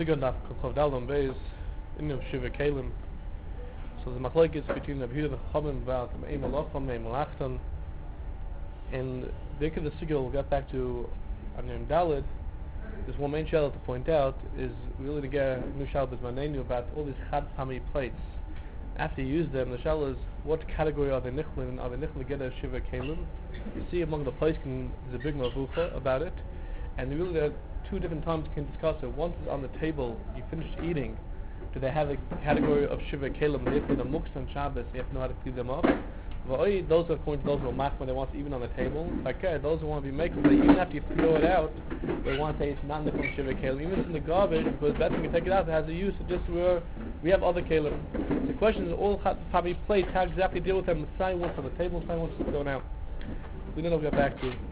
Sigur Daf Chavdalon Beis in the Shiva Kalim. So the machlokes between the Yehuda and Chachamim about the Me'im Malacham, Me'im Malachtan, and the Sigur will get back to Anim Dalid. There's one main shell to point out is really to get a new shell Manenu about all these Chad Pami plates. After you use them, the shell is what category are they nichlin? Are they nichlin to get a Shiva Kalim? You see among the plates there's a big mavucha about it, and really there are two different times you can discuss it. Once it's on the table, you finish eating, do they have a category of Shiva Kalim? Therefore the Muks on Shabbos, you have to know how to clean them up. Those are according to those who are mach when they want to even on the table. Okay, those who want to be making, but even after you throw it out, they want to say it's not Nichol Shiva Kalim. Even if it's in the garbage, because that's when you take it out, it has a use. It just where we have other Kalim. The question is, all Pabi plates, how exactly deal with them? Messiah wants on the table, Messiah wants to throw out. We don't know get back to.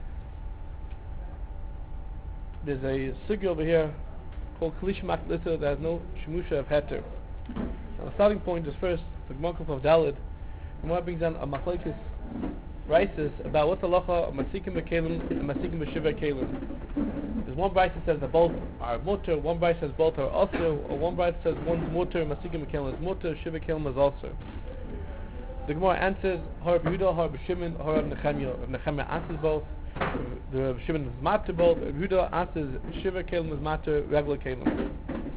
There's a sugi over here called Kalish Maklita that has no Shemusha of Heter. Now the starting point is first, the Gemara of Dalid. And what brings down a machlokes rises about what's the halacha of masikim b'kelim and masikim b'shiva kelim. There's one brayta that says that both are mutter, one brayta says both are also, or one brayta says one's mutter, masikim b'kelim is mutter, shiva kelim is also. The Gemara answers Har Yehuda, Har Shimon, Har Nechemia. Nechemia answers both. The Shimon is matter both. Yehuda answers shiva kelim is matter, regular kelim.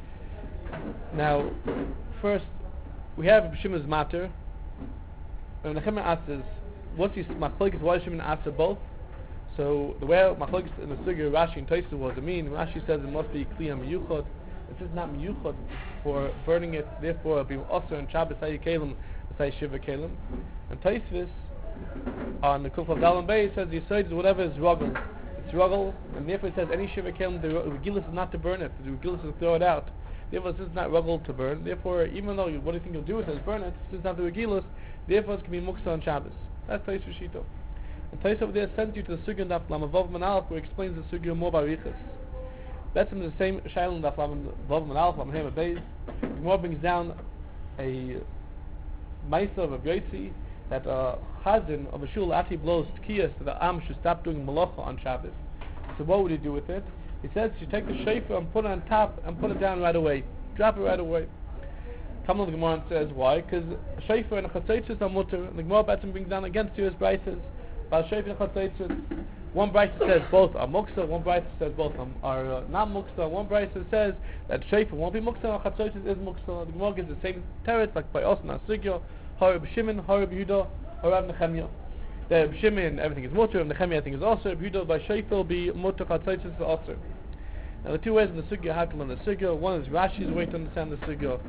Now, first we have Shimon is matter. When Nechemia asks, what's his machlokes? Why does Shimon answer both? So the way machlokes in the Sugya Rashi and Tosfos was the mean. Rashi says it must be kliya miyuchad. This is not miyuchad for burning it. Therefore, it'll be also and Shabbos say kelim, say shiva kelim. And Tosfos on the Kuf of Dalan Bay says the Yisod is whatever is ruggle. It's ruggle, and therefore it says any shiva kelim. The regilis is not to burn it. The regilis is to throw it out. Therefore, this is not ruggle to burn. Therefore, even though what do you think you'll do with it is burn it, this is not the regilis. Therefore, it can be muksa on Shabbos. That's Tosfos Shito. And Tosfos over there sends you to the Sugya Daf Lamavav Manalef, where he explains the Sugya more barichas. That's in the same Shailin Daf Lamavav Manalef Lamhem Beis. The Gemara brings down a Maisa of a Yotzi that a Chazan of a shul after he blows tkiyas that the Am should stop doing malacha on Shabbos. So what would he do with it? He says you take the shofar and put it on top and put it down right away. Drop it right away. Talmud the Gemara says why? Because shofar and chatzaitzis are mutter. And the Gemara Batim brings down against you as brises about shofar and chatzaitzis. One brisa says both are muksa. One brisa says both are not muksa. One brisa says that shofar won't be muksa and chatzaitzis is muksa. The Gemara gives the same teretz like by Osman Asigyo, Harab Shimon, Harab Yehuda, Harab Nechemia. The Shimon everything is mutter, and Nechemia everything is also. Yehuda by shofar will be mutter, chatzaitzis is also. Now the two ways in the sugya how to learn the sugya. One is Rashi's way to understand the sugya,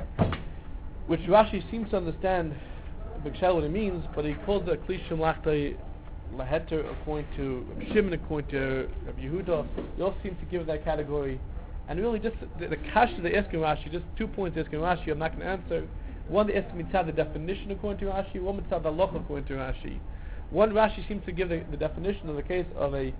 which Rashi seems to understand B'Kshel what it means, but he calls it a klishim lachtai laheter according to Shimon, according to Yehuda. He also seems to give that category. And really just the kash they ask in Rashi, just 2 points they ask in Rashi, I'm not going to answer. One they ask mitzad the definition according to Rashi, one mitzad the halacha according to Rashi. One Rashi seems to give the definition of the case of a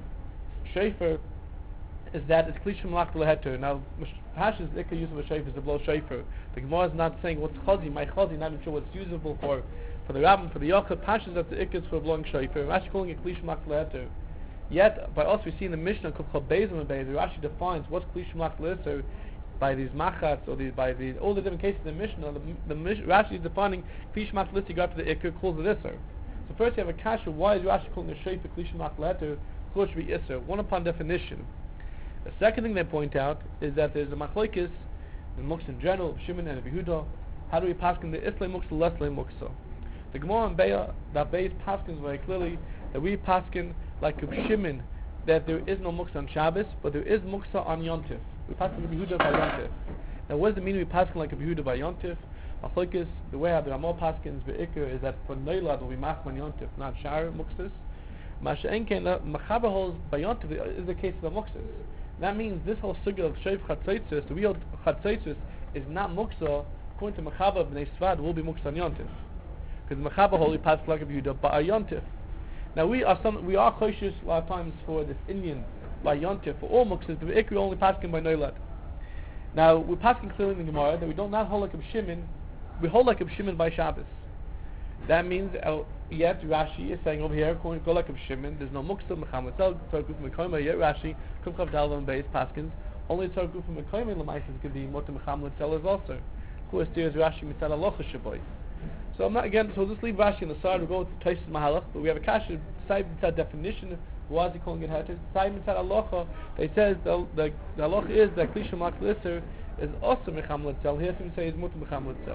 shofar is that it's klishim lachtai laheter. Now Hash's ikka use of a shofar is to blow shofar. The Gemara is not saying what's chazi, my chazi, not even sure what's usable for the rabbin, for the yochid. Pashas that the ikka is for blowing shofar. Rashi calling it klishim lachtai laheter. Yet, by us we see in the Mishnah called Beis and Beis, Rashi defines what's klishim lachtai laheter by these machats or by all the different cases in the Mishnah. Rashi is defining klishim lachtai laheter. Go after the ikka calls it iser. So first you have a kasha. Why is Rashi calling the shofar klishim lachtai laheter? It should be iser. One upon definition. The second thing they point out is that there's a machlokes in Muksa in general, Shimon and Yehuda. How do we paskin the Islay Muksa, Leslay Muksa? The Gemara and Beis paskins very clearly that we paskin like Shimon that there is no Muksa on Shabbos, but there is Muksa on Yontif. We paskin Yehuda by Yontif. Now what does it mean we paskin like Yehuda by Yontif? Machlokes, the way how the Ramah paskins be'ikr is that for Neilad will be machman Yontif, not Shar Muksas. Masha'enken, Machaber holds by Yontif is the case of the Muksas. That means this whole sugya of Sheif Chatzaitzis, the real Chatzaitzis, is not Muksa, according to Mechaba B'nai Svad, will be Muksa on Yontif. Because Mechaba holy passed like a Yehuda by Yontif. Now we are cautious a lot of times for this Indian by Yontif, for all Muksas, but we only passing by Noilad. Now we're passing clearly in the Gemara that we don't not hold like a Shimon, we hold like a Shimon by Shabbos. That means, yet Rashi is saying over here, according to like of Shimon, there's no Muksa, Mechamed Zel, Torkut Mekoma, yet Rashi, Kumchav Dalvan Beis, Paskins, only tzar gufim mekayim l'mais is going to be motor mecham l'tzel is also. Of course, there's Rashi mitzad alocha shaboy. So I'm not again. So we'll just leave Rashi on the side. We'll go to Taisus Mahalach, but we have a kasha side mitzad definition. Why is he calling it heter? Side mitzad alocha. They says the alocha is that klisha makliser is also mecham l'tzel. Here, some say is motor mecham l'tzel.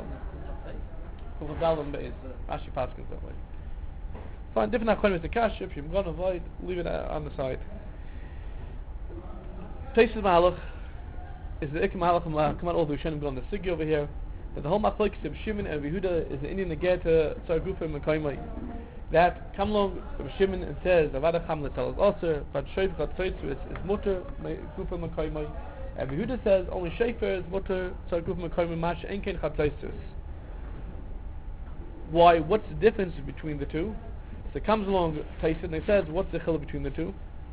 Rashi Paskins that way. Fine, different achonim is the kasha. If you're going to avoid, leave it on the side. Taisus Mahalach is the Ikim Mahalach come out all the Rishonim go on the Sigi over here. That the whole machlokes of Shimon and Yehuda is the Indian neged to Tzar Gufim and Kaimai. That come along of Shimon and says Avada Cham L'Tel is also, but Shayf Chat Tzaitzvus is Mutter Gufim and Kaimai. And Yehuda says only Shayfer is Mutter Tzar Gufim and Kaimai Mash Enkein Chat Tzaitzvus. Why? What's the difference between the two? So it comes along Taisus and he says what's the chiluk between the two?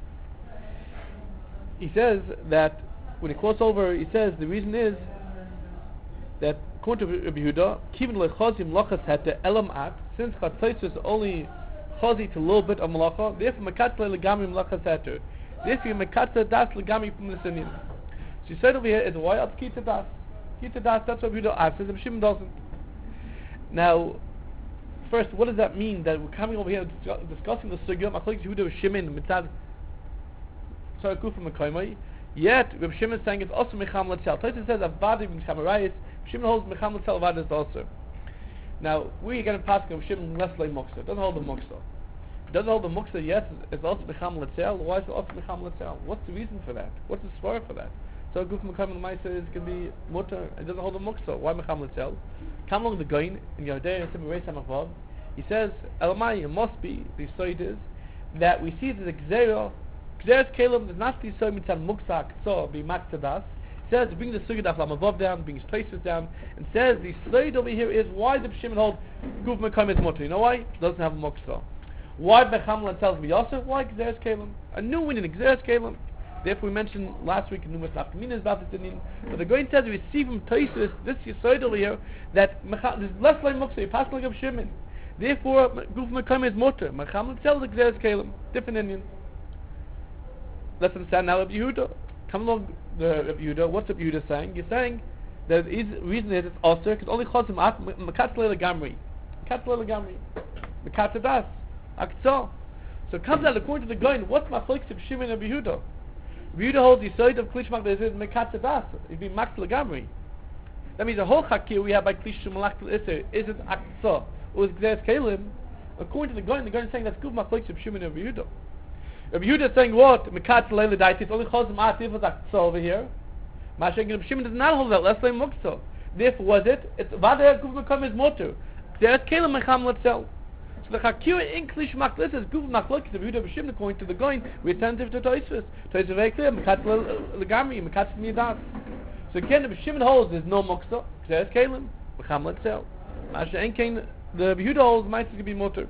He says that when he quotes over, he says the reason is that according to Rabbi Yehuda, kivin lechazim lachas had the elam at, since chatzaitzus is only chazi to a little bit of malacha, therefore mekatzle legami malachas heter. Therefore mekatzle das legami from the Indian. So he said over here is why at kita das. Kita das, that's what Rabbi Yehuda asks, and Shimon doesn't. Now, first, what does that mean that we're coming over here discussing the sugya machlokes Yehuda with Shimon mitzad Tzar Gufim and Kaimai? Yet Rabbi Shimon is saying it's also mecham l'tzel. Taisus says avadi mecham arayis. Shimon holds mecham l'tzel avadis also. Now we get a passing of Shimon less like muksa. It doesn't hold the muksa. It doesn't hold the muksa. Yes, it's also mecham l'tzel. Why is it also mecham l'tzel? What's the reason for that? What's the svara for that? So Guf Mekam L'Maisa is can be mutter. It doesn't hold the muksa. Why mecham l'tzel? Come along the Goin in Yodei and Reis Hamavav. He says Elamai, it must be the side is that we see that the Gzera Gzeres Kalim does not see so mitzad muksa so be maktadas. Says bring the sugya daf lamavav down, brings places down, and says the slide over here is why the Shimon hold Guf Mekam is mutter. You know why? It doesn't have a muksa. Why Becham tells me also? Why Gzeres Kalim? A new one in Gzeres Kalim. Therefore we mentioned last week in Numas Nafkaminas about this Indian. But the Goin says we see from Taisus this Yisrael over here that there's less like muksa. You pass like of Shimon. Therefore Guf Mekam is mutter. Becham tells the Gzeres Kalim. Different Indian. Let's understand now Rabbi Yehuda. Come along, the Rabbi Yehuda. What's Rabbi Yehuda saying? You're saying that the reason is it's also because only chazim at mekatzle legamri, mekatzle das, aktzah. So it comes out according to the Goin. What's machlokes of Shimon and Rabbi Yehuda? Rabbi Yehuda holds the side of klishmak that is mekatzle das. It'd be max legamri. That means the whole chakir we have by klish malach iser isn't aktzah or is gzeres kalim. According to the Goin is saying that's good machlokes of Shimon and Rabbi Yehuda. Rabbi Yehuda is saying what? Mekatz leile daiti. It's only chazim atif was aktzah over here. Masha'en Rabbi Shimon does not hold that. Less than muktzah. Therefore, was it? It's vadeh guf mekam is motor. There's kelim mecham l'tzel. So the chakira in klish maklis is guf machlokes of Yehuda Rabbi Shimon according to the Goin. We attentive to Tosfos. Tosfos is very clear. Mekatz legamri. Mekatz midas. So again, Rabbi Shimon holds there's no muktzah. There's kelim mecham l'tzel. Masha'en kain the Rabbi Yehuda holds might be motor.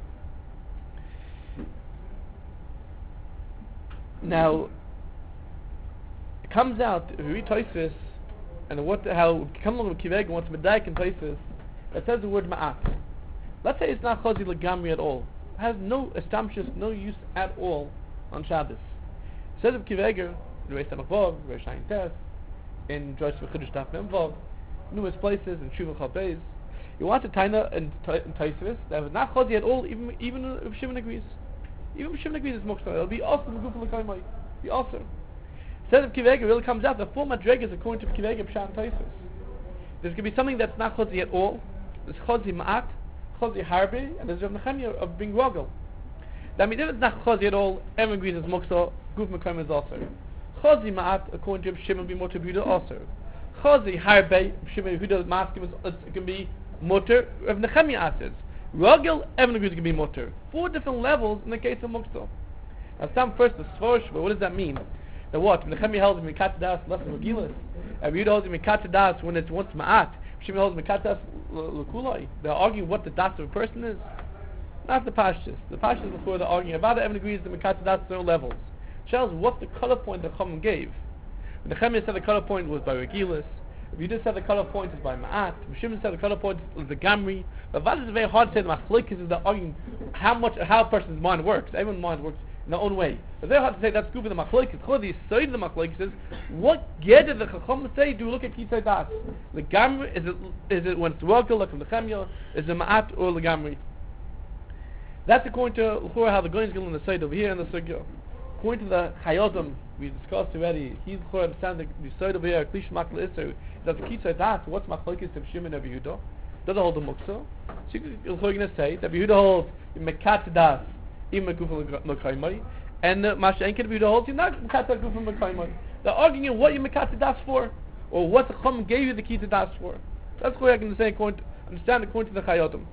Now, it comes out, if you read Tosfos, and how come along with Kiveg and what's Medaik in Tosfos, it says the word Ma'at. Let's say it's not Chazi Legamri at all. It has no assumptions, no use at all on Shabbos. It says of Kiveger, in Reis Hamavav, Reis Shayin Tes, in Josh V'Chidush Daf Memvav, numerous places, in Shuvah Chalbeis. You want to taina in Tosfos that was not Chazi at all, even if Shimon agrees. Even if Shimon agrees it's muktzah, it'll be awesome. Be awesome. Instead of Kivega, it really comes out the full madrega is according to Kivega Pshat Taisus. There's going to be something that's not chazi at all. There's chazi ma'at, chazi harbe, and there's Rav Nechemia of being rogel. That means if it's not chazi at all, everyone agrees it's muktzah. Guf Mekam is also. Chazi ma'at according to Shimon be motor Yehuda also. Chazi harbe Shimon Yehuda maskim it can be motor. Rav Nechemia asks. Rogel, everyone agrees it can be mutter. 4 different levels in the case of muktzah. Now some first the svorosh, but what does that mean? That what? Nechemia holds mikat das less than regilas. Rabbi Yehuda holds mikat das when it's once ma'at. Shimon holds mikat das l'kulai. They're arguing what the das of a person is. Not the pashtus. The pashtus before they're arguing about it. Everyone agrees the mikat das there are levels. Tells what's the color point the Chacham gave. Nechemia said the color point was by regilas. If you just said the color point is by Ma'at, Shimon said the color point is the Gamri. But that is very hard to say. The machlokes is the arguing how a person's mind works. Everyone's mind works in their own way. But they have to say that's good for the machlokes. The side of the machlokes is what get did the chacham say? Do we look at kitzay das? The gamri is it when it's wagel like from the chemia? Is it ma'at or the gamri? That's according to how the goyim in the side over here in the sugya. According to the Chayodim we discussed already, he's understand the side over here. Klish makl iser that the kitzay das. What's machlokes of Shimon and Yehuda? Doesn't hold the muksa. So you're going to say that Yehuda holds mekat das. And Masha Enkin Yehuda holds you're not Mekata Gufim Mekaimai. They're arguing what you Mekata Das for, or what the Chum gave you the key to Das for. That's what I can say understand according to the Chayotim.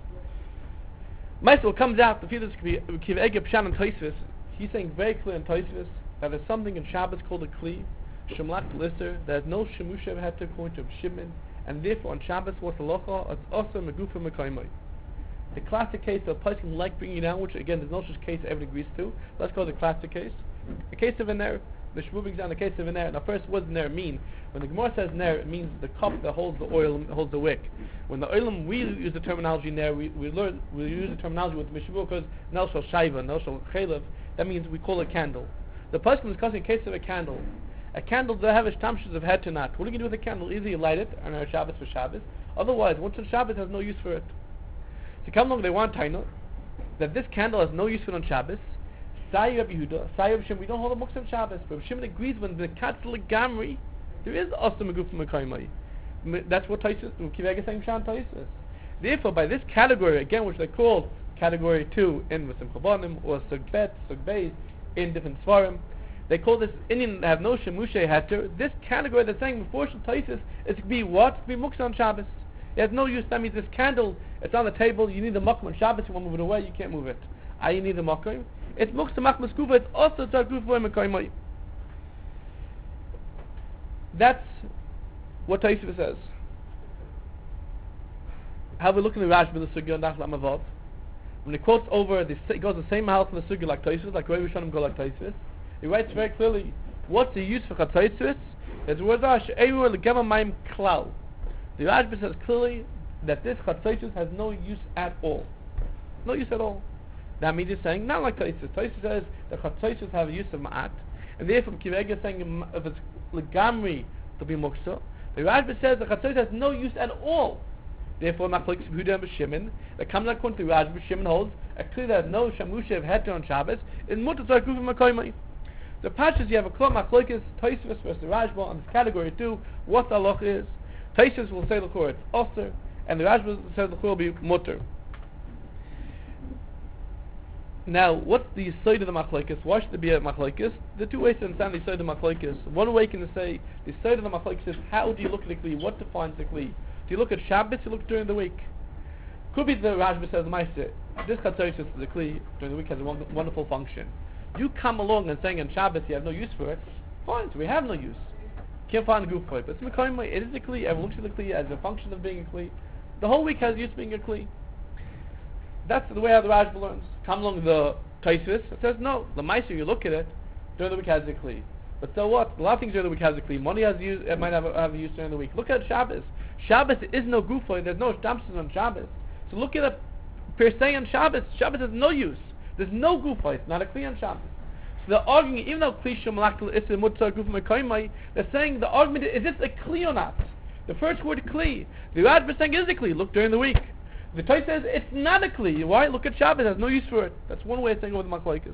Maestro comes out, the Fidas Kiv Ege Pshan and Taisvis, he's saying very clear in Taisvis that there's something in Shabbos called a Kli, Shemlak Lister, there's no Shemusha Heter according to Shimon, and therefore on Shabbos what's the Locha, it's also Megufim Mekaimai. The classic case of a person like bringing down, which again there's no such case everyone agrees to. Let's go to the classic case. The case of a ner, the Shmuel brings down the case of a ner. Now first, what does ner mean? When the Gemara says ner, it means the cup that holds the oil, holds the wick. When the oilam, we use the terminology ner, we use the terminology with Mishbu because nel shal shaiva, nel shal chaylev, that means we call it a candle. The person is discussing a case of a candle. A candle does have its tamshas of head to not. What are you going to do with a candle? Either you light it on our Shabbos for Shabbos, otherwise once it's Shabbos has no use for it. To come along, they want taino that this candle has no use for it on Shabbos. Sayu Rabbi Yehuda, Sayu Rabbi Shimon, we don't hold a muksa on Shabbos. But Shimon agrees when the katzel gamri, there is also meguf mekaymai. That's what Taisus, Kivega saying Shan Taisus. Therefore, by this category again, which they call category 2 in Muslim Chabanim or Sugbet, Sugbeis in different svarim, they call this Indian that have no shemushe heter. This category they're saying before Taisus is to be what? To be muksa on Shabbos. It has no use. That means this candle, it's on the table. You need the makom on Shabbos. You want to move it away, you can't move it. You need the makom. It's muksa makmas kufa. It's also tzarkufa mekaymai. That's what Taisva says. How we look in the Rashba the sugya and Nachla Mavav. When he quotes over, he goes the same house in the sugya like Taisva, like Rabbi Rishonim go like Taisva. He writes very clearly what's the use for Chatzaitzvis. It's word Eivur Legema Maim Klal. The Rashba says clearly that this Chatzaitzvis has no use at all. No use at all. That means he's saying not like Taisva. Taisva says the Chatzaitzvis have a use of Ma'at, and therefore Kivega is saying if it's Legamri to be Muksa. The Rashba says the Chatzaitzvis has no use at all. Therefore, Machlokes Yehuda and Shimon, that comes out according to Rashba, Shimon holds a clear that no Shamusha of Heter on Shabbos is Mutter Tzarkufa Makoymai. The Pashas you have a Kol Machlokes Taisva versus Rashba on this category 2. What the halacha is? Taisva will say the Chor it's Oster, and the Rashba will say the Chor will be Mutter. Now, what's the side of the machlokes? Why should there be a machlokes? There are two ways to understand the side of the machlokes. One way can say the side of the machlokes is how do you look at the kli? What defines the kli? Do you look at Shabbos? You look during the week. Could be the Rashba says the Meister. This Chatzaitzvis is the kli during the week has a wonderful function. You come along and saying on Shabbos you have no use for it. Fine, so we have no use. Can't find a group for it. But it's Mekayim, it is a kli. Everyone looks at the kli as a function of being a kli. The whole week has use being a kli. That's the way how the Rashba learns. Come along the Taisvis, it says no. The Meister, you look at it, during the week has a kli. But so what? A lot of things during the week has a kli. Money has use, it might have a use during the week. Look at Shabbos. Shabbos is no gufa. There's no stamps on Shabbos. So look at it per se on Shabbos. Shabbos has no use. There's no gufa. It's not a kli on Shabbos. So they're arguing, even though kli shemalakal is a mutzar gufa mekaymai, they're saying the argument is this a kli or not? The first word kli. The Rashba saying is a kli. Look during the week. The Torah says it's not a kli. Why? Look at Shabbos. Has no use for it. That's one way of saying over the machlokes.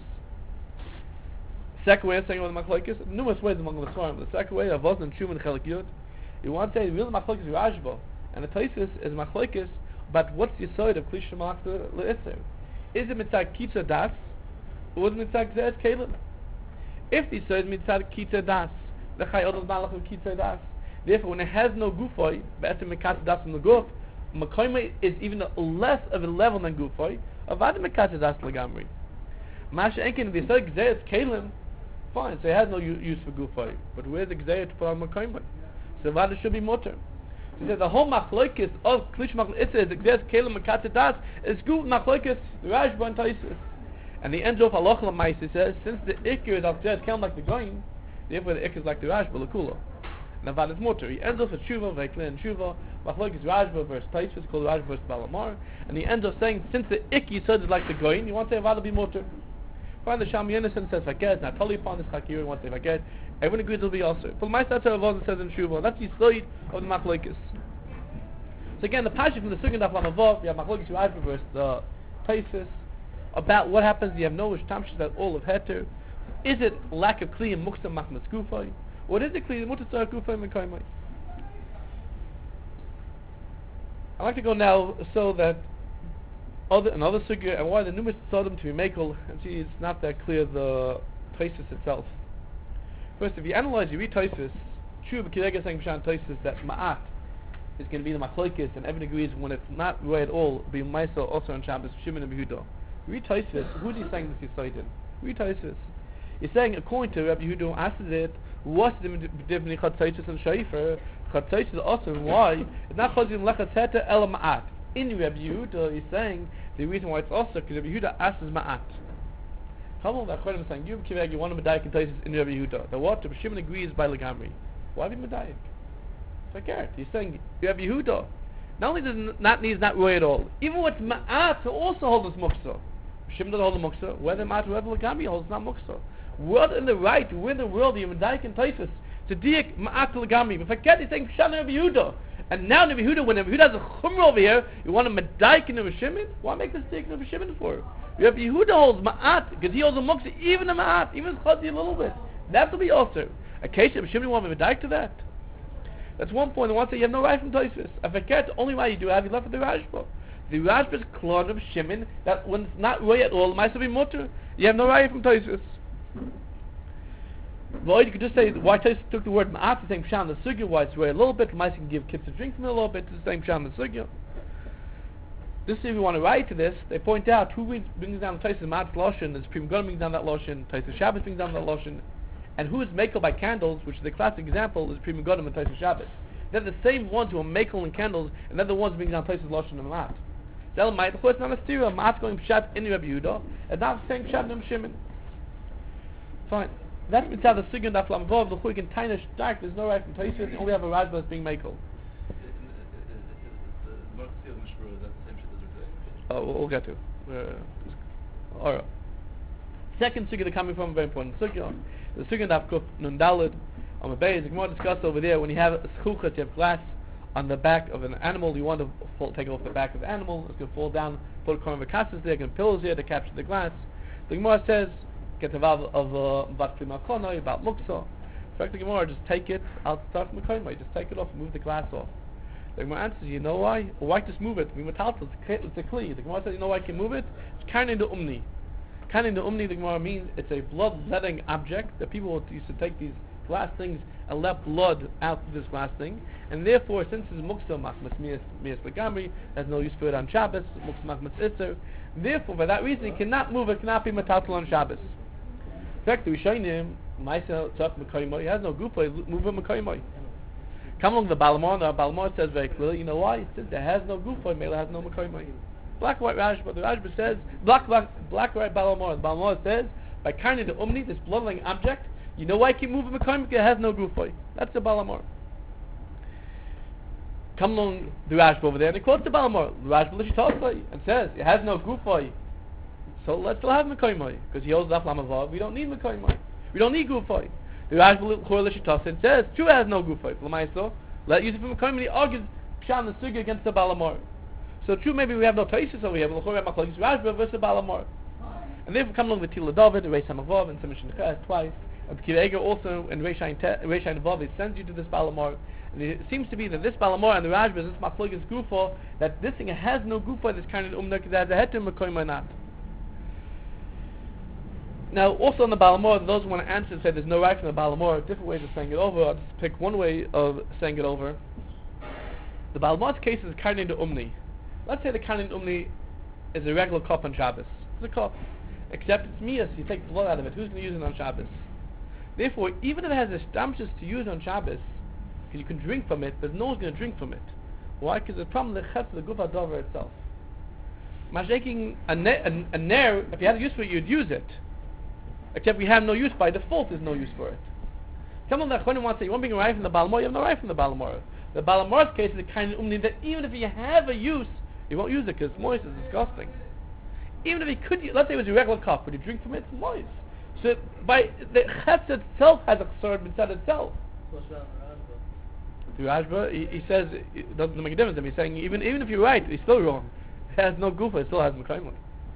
Second way of saying over the machlokes. Numerous ways among the Svarim. The second way, Avos and Shum and Chelik Yud. You want to say the real machlokes is Rashba, and the Torah is machlokes. But what's the side of kli shemalak le'itzer? Is it mitzad kitza das, or is it mitzad gzeres kelim? If the side is mitzad kitza das, the chayot is malach of kitza das. Therefore, when it has no gufoy, be'etzem mekatz das in the guf, Makoyma is even less of a level than Gufay. Avad Mekatz das legamri. Masha Enkin, if they say Gzayat Kalim, fine, so it has no use for Gufay. But where's the Gzayat to put on Makoyma? So Avad should be Mutter. So he said the whole machlokes of Klish Machlokes is the Gzayat Kalim Mekatz das is good machlokes, Rashba and Taisus. And the end of Halach L'Maisi says, since the Iker is of Gzayat Kalim like the Goyim, therefore the Iker is like the Rashba, L'Kula. Now that is Mutter. He ends off with Tshuva, very clear in Tshuva. Machlokes Rashba versus Taisvis, called Rashba versus Balamar. And he ends off saying, since the Ikki said is like the Goyin, you want to say Avada be Mutter. Find the Sham Yenison says forget, not totally upon this Hakir once they forget. Everyone agrees it'll be also. For my side, Rav says in Shuvah, that's the side of the Machlokes. So again, the passage from the second Daf Lamavov, you have Machlokes Rashba versus the Taisus, about what happens. You have no Tamshis that all of Heter. Is it lack of Kli and Muksa Machmas Gufay? Or is it Kli and Muksa Gufay Mekaimai? I'd like to go now so that another sugya and why the numerous Sodom to be makel, and see it's not that clear the Taisus itself. First, if you analyze, you read Taisus, true, but Kirega saying Pshan Taisus that Ma'at is going to be the Machlokes, and everyone agrees when it's not right at all, it'll be Maisa also on Shabbos, Shimon and Yehuda. You read Taisus, who's he saying this is cited? Read Taisus. He's saying, according to Rabbi Yehuda, asks it, what's the difference between Chatzaitis and Shaifer? Chatzaitis is also why it's not Chazim Lechatz Heta Ela Ma'at. In Rabbi Yehuda, he's saying the reason why it's also because Rabbi Yehuda asks Ma'at. Come on, that Chodim is saying, you want to Medayik and Taisus in Rabbi Yehuda. The what? Rabbi Shimon agrees by Legamri. Why be Medayik? Forget. He's saying Rabbi Yehuda not only does not need not right at all, even with Ma'at to also hold this Muksa. Shimon doesn't hold the Muksa. Whether Ma'at or whether Legamri holds not Muksa. What in the right, where in the world are you Medayik and Taisus to Diak Ma'at to Legamri? But forget, he's saying Pshan Rabbi Yehuda. And now Rabbi Yehuda, when Rabbi Yehuda has a Chumrah over here, you want to Medayik in Rabbi Shimon? Why make this Diak in Rabbi Shimon for? Rabbi Yehuda holds Ma'at, because he holds a Muksa, even a Ma'at, even Chadi a little bit. That will be also. A case Rabbi Shimon want to Medayik to that? That's one point. I want to say you have no right from Taisus. I forget the only right you do have, you left with the Rashba. The Rashba is Klon of Shimon, that when it's not right at all, it might still be mutter. You have no right from Taisus. Well, you could just say why Taisus took the word Ma'at, the same Pshan, the Sugya, why it's right a little bit, might can give kids a drink from it a little bit, the same Pshan, the Sugya. This, if you want to write to this, they point out who brings down Taisus Ma'at Loshin, is Prim Gun brings down that Loshin, Taisus Shabbos brings down that Loshin, and who is Makel by candles, which is the classic example, is Prim Gun and Taisus Shabbos. They're the same ones who are Makel in candles, and they're the ones bringing down Taisus Loshin and Ma'at. Zelamite, of course, not a stereo, Ma'at going Pshat in Rabbi Yehuda, and not saying Pshat in Shimon. Fine. That's mitzvah the Sugya and the Flamvov, the Chuig and Tainish dark, there's no right from Taisus, only have a Rashba that's being Makel. Oh, we'll get to. Alright. Second Sugya they're coming from, very important Sugya. The Sugya and Kuf Nun Daled, on the base, more discussed over there, when you have a schuchat, you have glass on the back of an animal, you want to take it off the back of the animal, it's going to fall down, put a corner of vakasas there, get pillows here to capture the glass. The Gemara says, get the valve of Vatli Malkonoi, about Muksa. So the Gemara, just take it, I'll start from the Koimai, just take it off and move the glass off. The Gemara answers, you know why? Well, why just move it? It's a kli. The Gemara says, you know why I can move it? It's kind in the umni. Kind in the umni, the Gemara means it's a blood-letting object that people used to take these glass things and let blood out of this glass thing, and therefore, since it's muksa machmas mias begamri, there's no use for it on Shabbos, muksa machmas itzer. Therefore, for that reason, it cannot move, it cannot be metatal on Shabbos. In fact, the Rishonim, Maisa tzak mekaymoi, he has no gufa, move him mekaymoi. Come along the Balamor says very clearly, you know why? Since there has no gufa, Mela has no mekaymoi. Black white Rashba, the Rashba says, black white Balamor, the Balamor says, by carrying the umni, this blood-letting object, you know why I keep moving Mekayim? Because it has no gufay. That's the Balamor. Come along the Rashba over there, and he quotes the Balamor. The Rashba Lishitosai, and says, it has no gufay. So let's still have Mekayim. Because he holds Daf Lamavav, we don't need Mekayim. We don't need gufay. The Rashba Lishitosai says, true, it has no gufay. L'maiso, let use it for Mekayim, and he argues Pshan the Sugya against the Balamor. So true, maybe we have no Taisus over here, but L'chor Machlokes Rashba versus Balamor. And therefore come along with Tila David, Reis HaMavav, and Simishin Neches twice. And Kirega also in Reishain Vav, it sends you to this Balamor. And it seems to be that this Balamor and the Rashba, this Machlokes Gufa, that this thing has no Gufa, this kind of Umna, that has a heter Mekoyim or not. Now, also on the Balamor, those who want to answer say there's no right from the Balamor, different ways of saying it over. I'll just pick one way of saying it over. The Balamor's case is Karnin de Umni. Let's say the Karnin Umni is a regular cup on Shabbos. It's a cup. Except it's mias, you take the blood out of it. Who's going to use it on Shabbos? Therefore, even if it has a stamshus to use on Shabbos, because you can drink from it, but no one's going to drink from it. Why? Because the problem is the gufa dover itself. Mashaking a ner, if you had a use for it, you'd use it. Except we have no use by default, there's no use for it. Someone that wants to say, you want to bring a right from the Balamor, you have no right from the Balamor. The Balamor's case is the kind of umni that even if you have a use, you won't use it because it's moist, it's disgusting. even if he could, let's say it was a regular cup, would he drink from it? It's moist. So by the chetz itself has a chsar mitzad itself. What's wrong with The Rashba, he says it doesn't make a difference. He's saying even if you're right, he's still wrong. It has no gufa, it still has mekayim.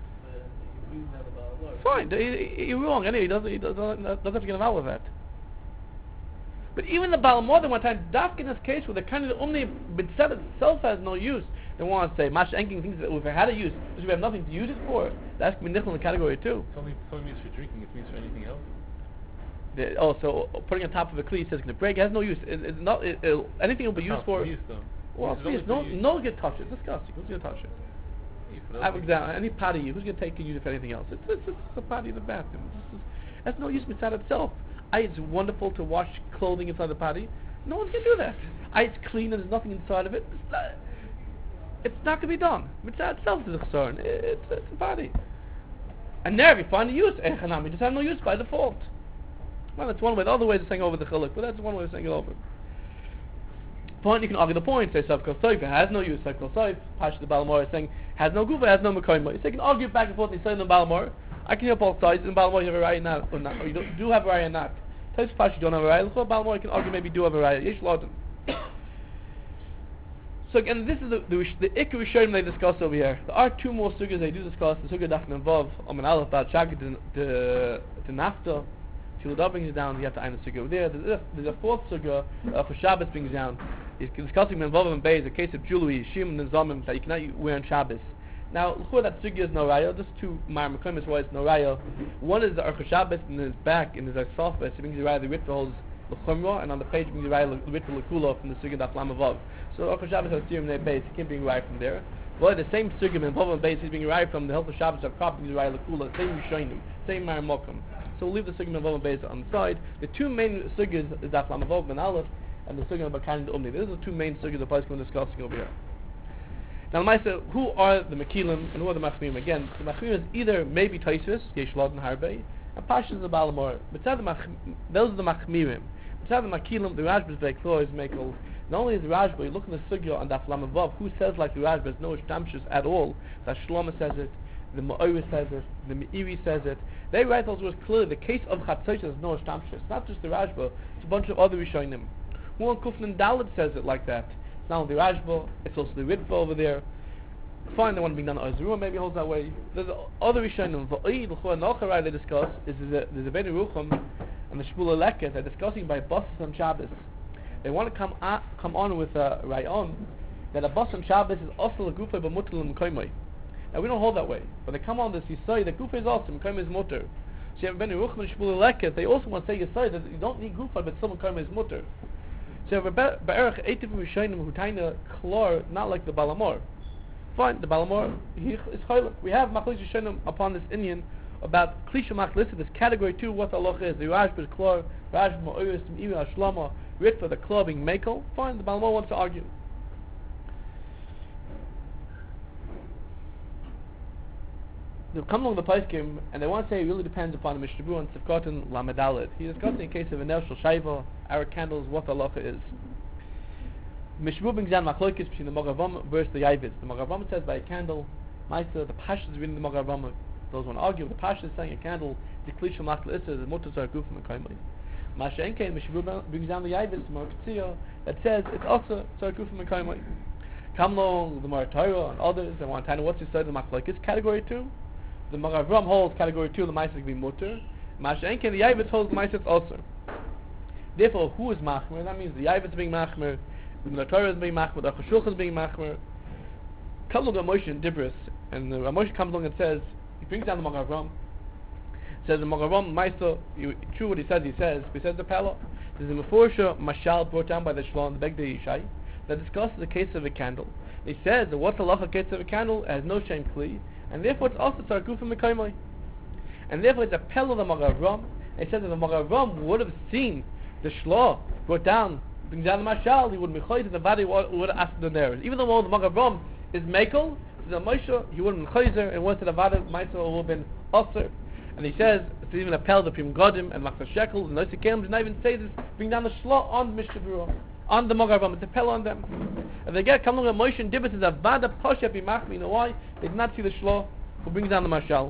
Fine, you're wrong. Anyway, he doesn't have to get involved with that. But even the Baal more than one time, Dafk in this case, where the kind of only mitzad itself has no use, they want to say Mash Enking thinks that if it had a use, because we have nothing to use it for, that's nichol in the category too. It's only used for drinking. It means for anything else. So putting on top of a kli says it break. It has no use. Anything will be used for. Use, though. Well, please, no one can touch it. It's disgusting. Who's going to touch it? Any potty, who's going to take and use it for anything else? It's a potty in the bathroom. That's no use mitzad itself. It's wonderful to wash clothing inside the potty. No one's going to do that. It's clean and there's nothing inside of it. It's not going to be done. Mitzad itself is a chsarn. It's a potty. And there, if you find a use, you just have no use by default. Well, that's one way. The other way is saying over the chiluk, but that's one way of saying it over. Point, you can argue the point. Say Savkal Soif, it has no use. Savkal Soif, Pash the Balamor is saying has no gufa, has no mekayma. So you can argue back and forth. He's saying in Balamor, I can hear both sides. In Balamor, you have a raya not, or not, or you do have a raya not. Tell Pash you don't have a raya. Look, Balamor, you can argue maybe you do have a raya. Yesh Lodin. So again, this is the Ikar Rishonim they discuss over here. There are two more sugas they do discuss. The suga Dafn Vav, Amin Aleph, Bad Shagid, the Nafta. Shulada brings it down, you have to end the suga over there. There's a fourth suga, for Shabbos brings down. He's discussing Menvav and Beis, a case of jewelry, Shim and Zamim, that you cannot wear on Shabbos. Now, look that suga is no raya. Just two Mar Mekom is why it's no raya. One is the Archa Shabbos in his back, in his Aksafas, he brings the raya, the Ritva holds the Chumrah, and on the page brings the raya, the Ritva Lekula from the suga Daf Lam Vav. So Archa Shabbos has Tirim Nei Beis, he can't bring raya from there. But the same suga Menvav and Beis, he's being raya from the Hilf of Shabbos of Krop, brings the raya Lekula, same Rishonim, same Mar Mekom. So we'll leave the Sugya Menvav and Beis on the side. The two main Sugyas is Daf Lam Vav Ben Aleph and the Sugya Bakan and Umni. These are the two main Sugyas the Pasuk we're discussing over here. Now, Lamaisa, who are the Mekilim and who are the Machmim? Again, the Machmim is either maybe Taisus, Yesh Lod and Harbe, and Pashas the Balamor. But those are the Machmirim. But the Mekilim, the Rashba is very close, Mekel. Not only is the Rashba, you look at the Sugya on Daf Lam Vav, who says like the Rashba, there's no Shtamshus at all. That Shlomo says it, the Ma'ori says it, the Meiri says it. They write also clearly the case of Chatzos is no Shtamshus. It's not just the Rashba, it's a bunch of other Rishonim. One Kufnan Dalit says it like that. It's not only the Rashba, it's also the Ritva over there. Fine, the one being done Azrua maybe holds that way. There's other Rishonim. V'oi, l'chua Nocharai they discuss, there's a Beni Rucham and the Shmula Leket, they're discussing by Bosses on Shabbos. They want to come on with a Rayon that a Boss on Shabbos is also a Gufa b'mutal and Koimai. Now we don't hold that way, but they come on this Yisai that Gufa is awesome, Koimai is mutter. So you have Beni Rucham and Shmula Leket, they also want to say Yisai that you don't need Gufa but some Koimai is mutter. So you have a Be'erach 80 Rishonim who taina klor, not like the Balamor. Fine, the Balamor, he is chaylik. We have Machlis Rishonim upon this Indian about Klisha Machlis, this category 2, what the halacha is. The Rashba is klor, Rashba Ma'oris, Imi Ashlama, Ritva, the klor being Mekel. Fine, the Balamor wants to argue. They come along the Paiskim and they want to say it really depends upon the Mishnah and Sivkotin Lamadalit. He discussed in case of an Shel Shaiva, our candles, what the halacha is. Mishnah brings down machlokes between the Magavam versus the Yavitz. The Magavam says by a candle, Maisa, the Pasha is reading the Magavam. Those want to argue. The Pasha is saying a candle, the Klisha Machlis is the Mutter Zarguf and Kaimai. Masha Enke, Mishnah brings down the Yavitz, the Markatzia, that says it's also Zarguf and Kaimai. Come along, the Maratayra and others, they want to know what's inside the machlokes. Category 2. The Magavam holds category 2, the Maisa can be Mutter. Masha Enke, the Yavitz holds the Maisa also. Therefore, who is Machmer? That means the Yavitz being Machmer. The Torah is being machmer, the Chashulch is being machmer. Comes along Moshe and Dibris, and Moshe comes along and says, he brings down the Magavam, says the Magavam, Maisa, true what he says, but he says the Pella. There's a Meforsha Mashal brought down by the Shalom, the Begdei Yishai, that discusses the case of a candle. He says that what's the halacha case of a candle? It has no shame kli, and therefore it's also Tzarkuf and Mekaimai. And therefore it's a Pella of the Magavam. He says that the Magavam would have seen the Shlah brought down, brings down the mashal, he would be chayzer, the body would have asked the there. Even though the Magavam is mekel, the Moshe, he would have been chayzer, and once the body might would have been usher. And he says, it's even a pel, the Prim Godim, and Machzor Shekel, and Noisei Kelim, does not even say this, bring down the shlah on the Mishnah on the Magavam, it's a pel on them. And they get, come along, Moshe and Dibris is a vada poshet b'machmi, you know why? They did not see the shlah. who brings down the mashal.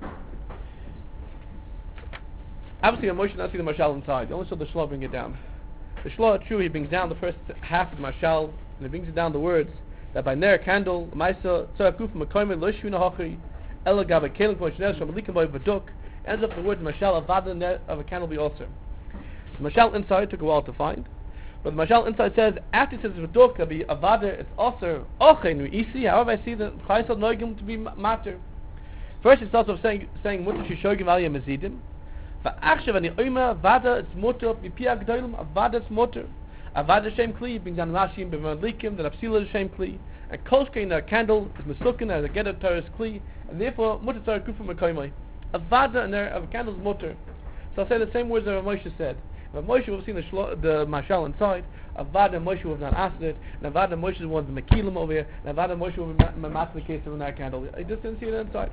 Obviously, Moshe does not see the mashal inside. He only saw the shlo bring it down. The shlo, true, he brings down the first half of the mashal, and he brings it down the words that by ner candle, ma'isa tzaraf guf makoyme lo shvina hachi, ela gabe kelim kmo shner shom likem boy v'duk, ends up the words mashal avada ner of a candle be also. The mashal inside took a while to find, but the mashal inside says after it says v'duk to be avada, it's also ochenu isi. However, I see the chaysad noigim to be matter. First, it starts off saying mutter shishogim aliyah mezidim. Va'achshav ani oimer vada it's mutter bipi agdolim avada it's mutter. Avada shem kli brings down Rashi b'malikim that Apsila is shem kli, and kolshkein a candle is mesukin as a get of Torah's kli, and therefore mutter Torah kufa mekoymai. Avada and there of a candle is mutter. So I'll say the same words that Moshe said. If Moshe would have seen the mashal inside, Avada Moshe would have not asked it, and Avada Moshe was the mekilim over here, and Avada Moshe would have matzed the case of that candle. I just didn't see it inside.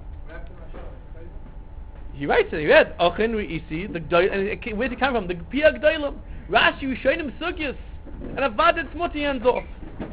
He writes it. He read Ochenri Isi the and where's it come from? The Pia Gdoilim. Rashi Rishonim Sugyas and Avada Tzmuti ends off.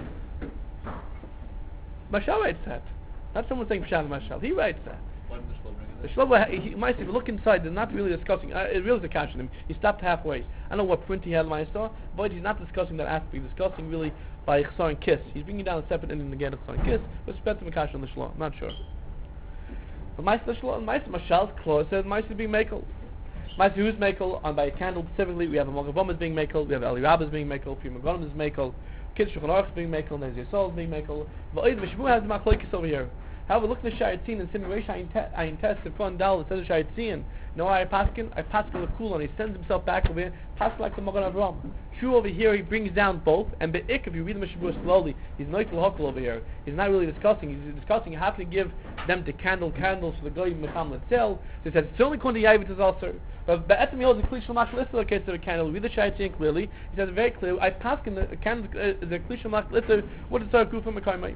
Mashal writes that. Not someone saying Pshat Mashal. He writes that. Why did the shlo bring it The down? Shlomo, he might say, look inside, they're not really discussing, it really is a cash on him. He stopped halfway. I don't know what print he had in my store, but he's not discussing that aspect. He's discussing really by Chsar and Kiss. He's bringing down a separate ending again of Chsar and Kiss, but it's better than cash on the Shlomo. I'm not sure. But Meister Shlomo, Meister Mashal's clause says Meister being Mekel. Meister who's Mekel, on by a candle specifically, we have a Mogavom is being Mekel, we have Eli Rabbah being Mekel, Pri Megonim is Mekel, Kid Shulchan Aruch is being Mekel, Nezir Sol is being Mekel. But Mishmu has the Machlokes over here. However, look at the Shayatzin and Sinuation I test in front Dal, it says the Shayatzin. No, I paskin the cool and he sends himself back over here, paskin like the Mogan Avram. True over here, he brings down both, and Be'ik, if you read the Mishabur slowly, he's noikel hokkel over here. He's not really discussing, he's discussing how to give them to candles for the Goyim Mecham Letzel. So he says, it's only Kundi Yavit is also. But Be'etim he holds the Klishal Mach Lister case of a candle. Read the Shayatzin clearly. He says very clear, I paskin the candle, the Klishal Mach Lister, what is our group from Mekaimai?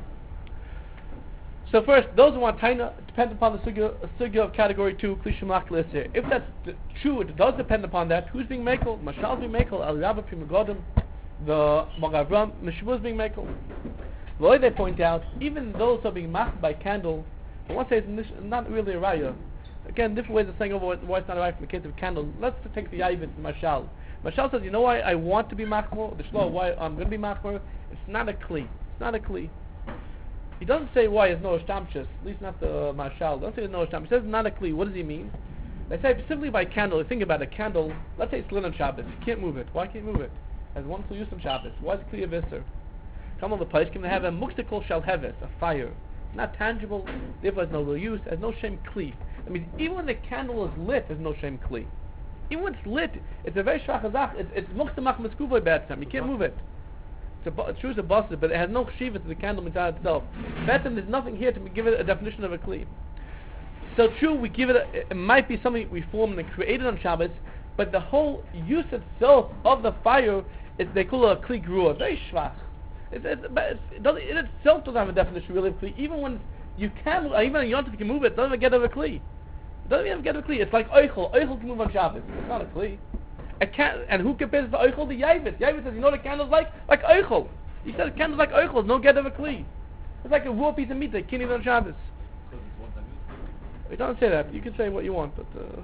So first, those who want Taina depend upon the sugya of category 2, Klishim Lach Lister. If that's true, it does depend upon that. Who's being Mekel? Mashal's being Mekel, Eli Rabbah, Pri Megodim, the Mogavram, Mishmu's being Mekel. The they point out, even those who are being marked by candle, I want to say it's not really a raya. Again, different ways of saying over why it's not a raya from the case of candle. Let's take the Yavit and Mashal. Mashal says, you know why I want to be machmor? The Shlo, why I'm going to be machmor? It's not a kli. It's not a kli. He doesn't say why there's no shtamshus, at least not the mashal. Doesn't say there's no shtamshus. He says not a kli. What does he mean? They say specifically by candle. Think about a candle. Let's say it's lit on Shabbos. You can't move it. Why can't you move it? As one to use on Shabbos. Why is it kli avisser? Come on the place. Can they have a muktikol shall heves, a fire? It's not tangible. Therefore, there's no real use. There's no shem kli. I mean, even when the candle is lit, there's no shem kli. Even when it's lit, it's a very shvach azach. It's muktamach meskuvoi b'etzem. You can't move it. It's true it's a basta, but it has no shiva to the candle inside itself. Better, there's nothing here to give it a definition of a kli. So true, we give it, it might be something we formed and created on Shabbos, but the whole use itself of the fire, they call it a kli grua, very shvach. It itself doesn't have a definition really of kli. Even when you can, even a yontif can move it, it doesn't even get of a kli. It doesn't even get of a kli. It's like oichel. Oichel can move on Shabbos. It's not a kli. And who compares the oichel to Yavit? Yavit says, you know what a candle's like? Like oichel. He said a candle's like oichel, no get of a kli. It's like a raw piece of meat that can't eat on Shabbos. Because it's one time use. He doesn't say that. You can say what you want,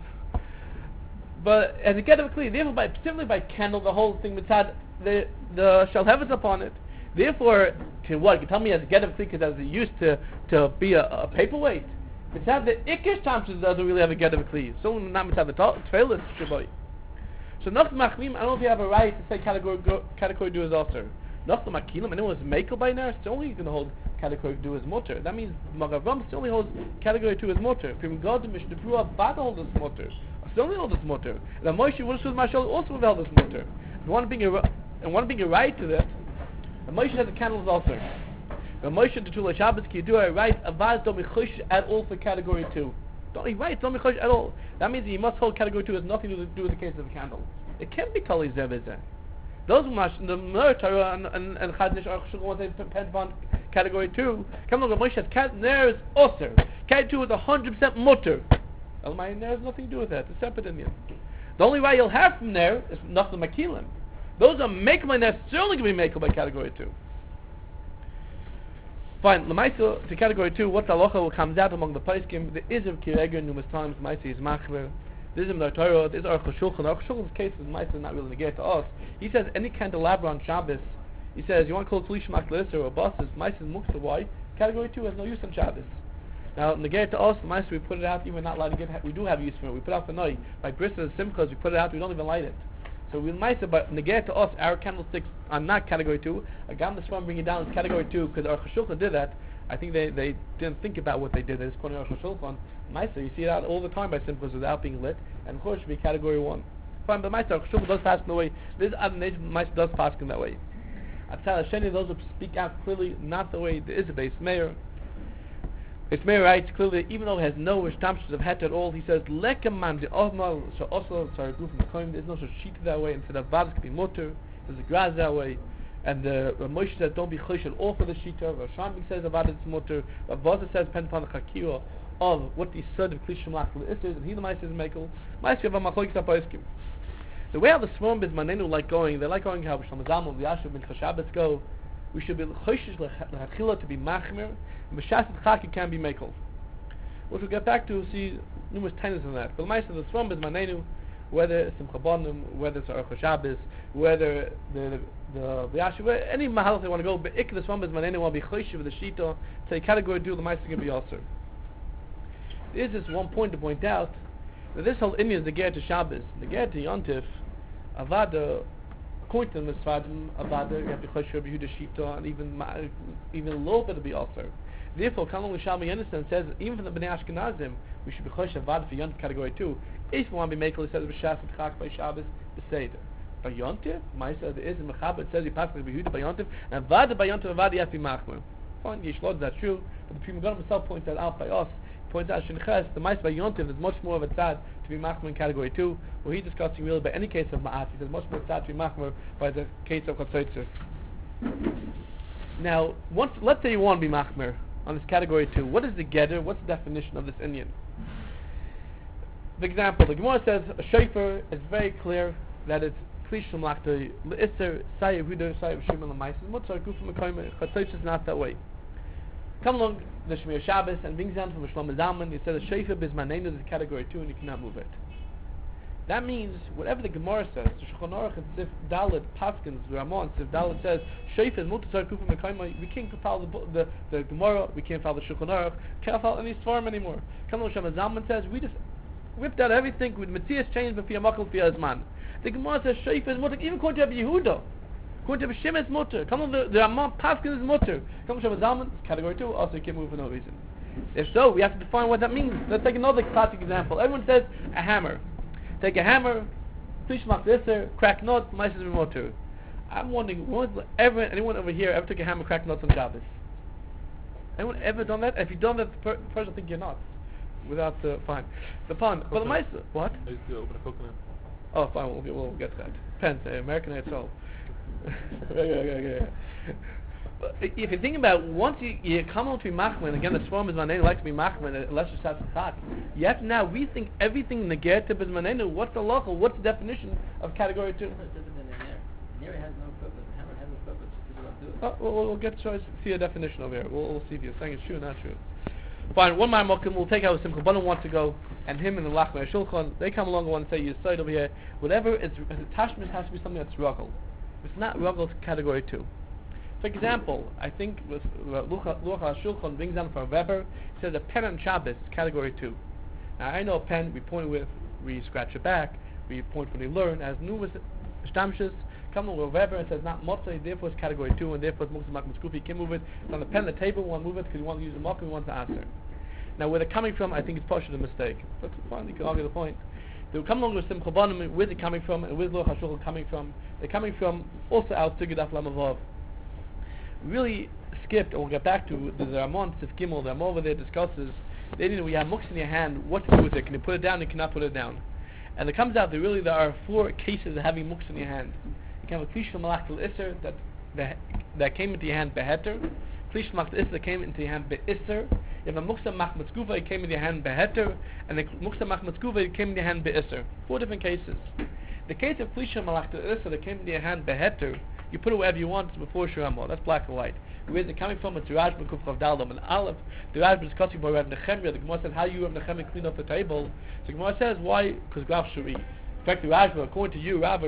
but as a get of a kli, therefore specifically by candle, the whole thing mitzad the shalhevis upon it. Therefore, to what? You tell me as a get of a kli because as it used to be a paperweight. Mitzad the ikish tamshus doesn't really have a get of a kli. So not mitzad the tefillah shaboy. So nach machmim, I don't know if you have a right to say category do is also. Nach the makilim, anyone who's makel by now, still only going to hold category do as mutter. That means Magavam still only holds category 2 as mutter. From God to Mishnah Bad holds as mutter. Still only holds as mutter. And Moshe would have Mashal also would have held as mutter. And one being a right to that, and Moshe has a candle also. When Moshe to Tula Shabbos can do a right avaz don't be chush at all for category 2. Don't be chush at all. That means he must hold category 2 has nothing to do with the case of a candle. It can't be kali zevizeh. Those who the Mer Torah and Chadnish are going to depend upon category 2. Come on, Moshe has there is osir. Category 2 is 100% mutter. There has nothing to do with that. It's separate in you. The only way you'll have from there is nothing makilim. Those are makel by necessarily going to be makel by category 2. Fine, Lamaisa, to category 2, what's the halacha what comes out among the Paiskim? There is a Kireger numerous times, Maisa is Machmer. There is a Torah, there is Aruch HaShulchan. Aruch HaShulchan's case is Maisa not really negated to us. He says any candelabra on Shabbos, he says, you want to call it Kalish Maklis or buses, Maisa is Muksa. Why? Category 2 has no use on Shabbos. Now, negated to us, Maisa, we put it out, even not allowed to get, we do have use for it. We put out the night. By Bristol and Simchas, we put it out, we don't even light it. So we Maisa, but negated to us, our candlesticks are not category 2. Agam the Swan bring it down as category 2 because Aruch HaShulchan did that. I think they didn't think about what they did. They just put it on Aruch HaShulchan. Maisa, you see it out all the time by Simchas without being lit, and of course should be category 1. Fine, but Maisa, Aruch HaShulchan does pass in the way. This other nation, Maisa does pass in that way. Atzal Hasheni, those who speak out clearly, not the way there is a base mayor. It's Meir writes clearly, even though it has no redemptions of het at all, he says, Lekaman the Ohmal, so also, sorry, goof from the coin, there's no such sheet that way, instead of Vadas can be mutter, there's a grass that way, and Moshe says, don't be chosh at all for the shita, Rashami says, Vadas is mutter, Vadas says, depends upon the chakira of what the sod of Klishim Lachel is, and he the Maisa is Mekel, Maisa of Amachloik Sapoiskim. The way how the Swarm Bizmanenu like going, they like going how Shlomo Zalman, the Yashav, Ben Chashabas go, we should be choshish lechachila to be machmer, and b'shasat chaki can be mekel. Which we'll get back to, see numerous tenets in that. But the Maisa of the Swarm Bizmanenu, whether it's Simcha Bonim, whether it's Aruch HaShabbos, whether the Yashav, any mahal they want to go, but ik the Swarm Bizmanenu want to be choshish with the shita, say category 2, the Maisa can be also. There is this one point to point out, that this whole Indian is the Ger to Shabbos, the Ger to Yontif, Avada, according to the Misvadim, Avada, you have to chosh Rabbi Yehuda Shita, and even a little bit to be also. Therefore, Kalon L'Shalmi Yenison says, even for the Bnei Ashkenazim, we should be chosh Avada for Yontif category 2. If we want to be makel, it says B'Shas and Chak by Shabbos, B'Seder. By Yontif, Maisa, there is a Mechaber, it says you pass Rabbi Yehuda by Yontif, and Avada by Yontif, Avada you have to be Machmer. Fine, Yishlod, that's true, but the Prima Gaon himself points that out by us. Points out Shinches, the Maisa by Yontif, there's much more of a tzad to be machmer in category 2, where he's discussing really by any case of ma'at. He says much more tzad to be machmer by the case of chatzotzer. Now, let's say you want to be machmer on this category 2. What is the geder? What's the definition of this Indian? For example, the Gemara says a shofar is very clear that it's klishum lachta l'isser sayev huda sayev shimon l'maisis mutzar gufim l'koyim. Chatzotzer is not that way. Come along the Shemir Shabbos and brings down from Shlomo Zalman. He says a shofar bizmanenu is category 2 and you cannot move it. That means whatever the Gemara says, the Shulchan Aruch and Sif Dalet Paskins, the Ramon Sif Dalet says shofar is mutar kufim mekayma. We can't follow the Gemara. We can't follow the Shulchan Aruch. Can't follow any Sfarim anymore. Come along Shlomo Zalman says we just whipped out everything with Matthias changed but via Makal via Zman. The Gemara says shofar is mutar even according to Rabbi Yehuda. According to Hashem is mutter. Come on, the Ramon Paskin is mutter. Come on, Shlomo Zalman, category 2, also you can't move for no reason. If so, we have to define what that means. Let's take another classic example. Everyone says a hammer. Take a hammer, please mark this, crack nuts, mice is mutter. I'm wondering, anyone over here ever took a hammer, crack nuts on Shabbos? Anyone ever done that? If you've done that, first I think you're nuts. Without the fine. The pun. But the mice, what? I used to open a coconut. Oh, fine, we'll get to that. Pence, American itself. But if you think about it, once you come on to be machman, again the Swarm is manenu like to be machman unless you start to chak. You have to now rethink everything negative is manenu. What's the local? What's the definition of category 2? It has no purpose. The hammer has no purpose. People don't do it. We'll get to see a definition over here. We'll see if you're saying it's true or not true. Fine, one man Mokim, we'll take out Simcha Bonim wants to go, and him and the Lachmei Shulchan, they come along and want to say, you side over here, whatever is attachment has to be something that's ruggle. It's not ruggle to category 2. For example, I think with Lucha Shulchan brings down for Weber, he says a pen on Shabbos is category 2. Now I know a pen, we point with, we scratch it back, we point when we learn, as numerous stamshes, come along with Weber and says not motzei, therefore it's category 2, and therefore it's muktzah mak mitzkufi, you can move it. It's on the pen, the table, we want to move it because we want to use the mock, we want to answer. Now where they're coming from, I think it's partially a mistake. But fine, you can argue the point. They come along with Simcha Bonim, where's it coming from, and where's Lucha Shulchan coming from? They're coming from also out Tigidaf Lamavav. Really skipped, and we'll get back to the Ramon Sif Gimel, the Ramon over there discusses, we have muktzah in your hand, what to do with it? Can you put it down, you cannot put it down? And it comes out that really there are 4 cases of having muktzah in your hand. You can have a klish malach isser that came into your hand beheter, klish malach isser that came into your hand beisser. You have a muktzah mach mitzkuva that came into your hand beheter, and the muktzah mach mitzkuva that came into your hand beisser. 4 different cases. The case of klish malach isser that came into your hand beheter, you put it wherever you want before Shiramah. That's black and white. Where's it coming from? It's Rashba Kuf Chav Daled and Aleph. The Rashba is cutting by Rav Nechemia. The Gemara said, how you Rav Nechemia clean up the table? So the Gemara says, why? Because Graf Shuri. In fact, the Rashba, according to you, Rabba,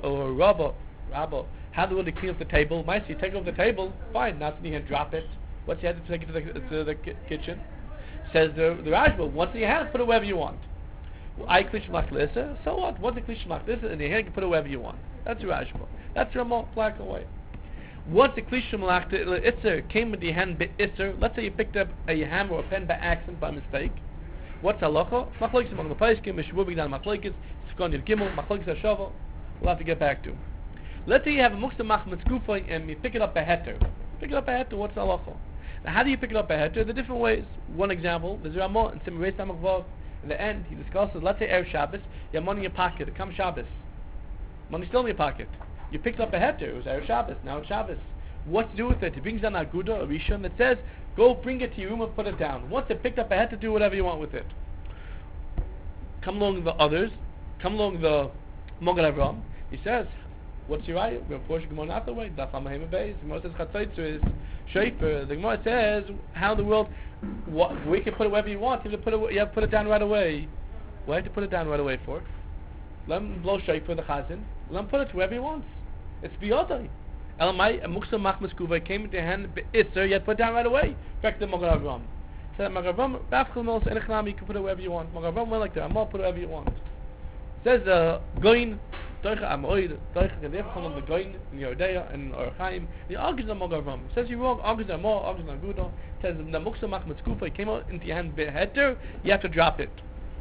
how do they clean up the table? Mice, you take off the table, fine. Not in your hand, drop it. Once you had to take it to the kitchen. Says the Rashba, once in your hand, put it wherever you want. I klish machlisa, so what? Once you klish machlisa, in your hand, you can put it wherever you want. That's the Rashba. That's Ramah, black and white. Once the klish malachta came with the hand bit isser, let's say you picked up a hammer or a pen by accident, by mistake. What's halacha? Machlokes among the paiskim, mishvu b'gdan machlokes, tzikon yud gimel, machlokes hashavah. We'll have to get back to. Let's say you have a muksa machmet skufay and you pick it up a heter. Pick it up a heter. What's halacha? Now, how do you pick it up a heter? There are different ways. One example, there's Ramah in Simon Reis Tamach Vav. In the end, he discusses. Let's say Erev Shabbos, you have money in your pocket. It comes Shabbos. Money's still in your pocket. You picked up a heter. It was Erev Shabbos. Now it's Shabbos. What to do with it? He brings down a Aguda, a Rishon, that says, go bring it to your room and put it down. Once they picked up a heter, do whatever you want with it. Come along the others. Come along the Mogal Avram. He says, what's your ayah? We're pushing Gemara not the way. Daf Amahim Beis. The Gemara says Chatzaitzur is Shayfer. The Gemara says, how in the world, we can put it wherever you want. You have to put it down right away. Why have to put it down right away for? Let him blow Shayfer, the Chazan. Let him put it wherever he wants. It's biyodai. Elamai, a Muksa Machmas Kuva came into your hand, Isser, you had to put it down right away. Back to Mogal Avram. So Mogal Avram, Bafchel Mos, Enechnami, you can put it wherever you want. Mogal Avram went like that. Amal, put it wherever you want. Says Goin, Toicha Amoid, Toicha Gedevchon, the Goin, in Yerodea, and Orchaim. The argues on Mogal Avram. Says you wrong, argues on Mo, argues on Gudo. Says the Muksa Machmas Kuva came out into your hand, Beheter, you have to drop it.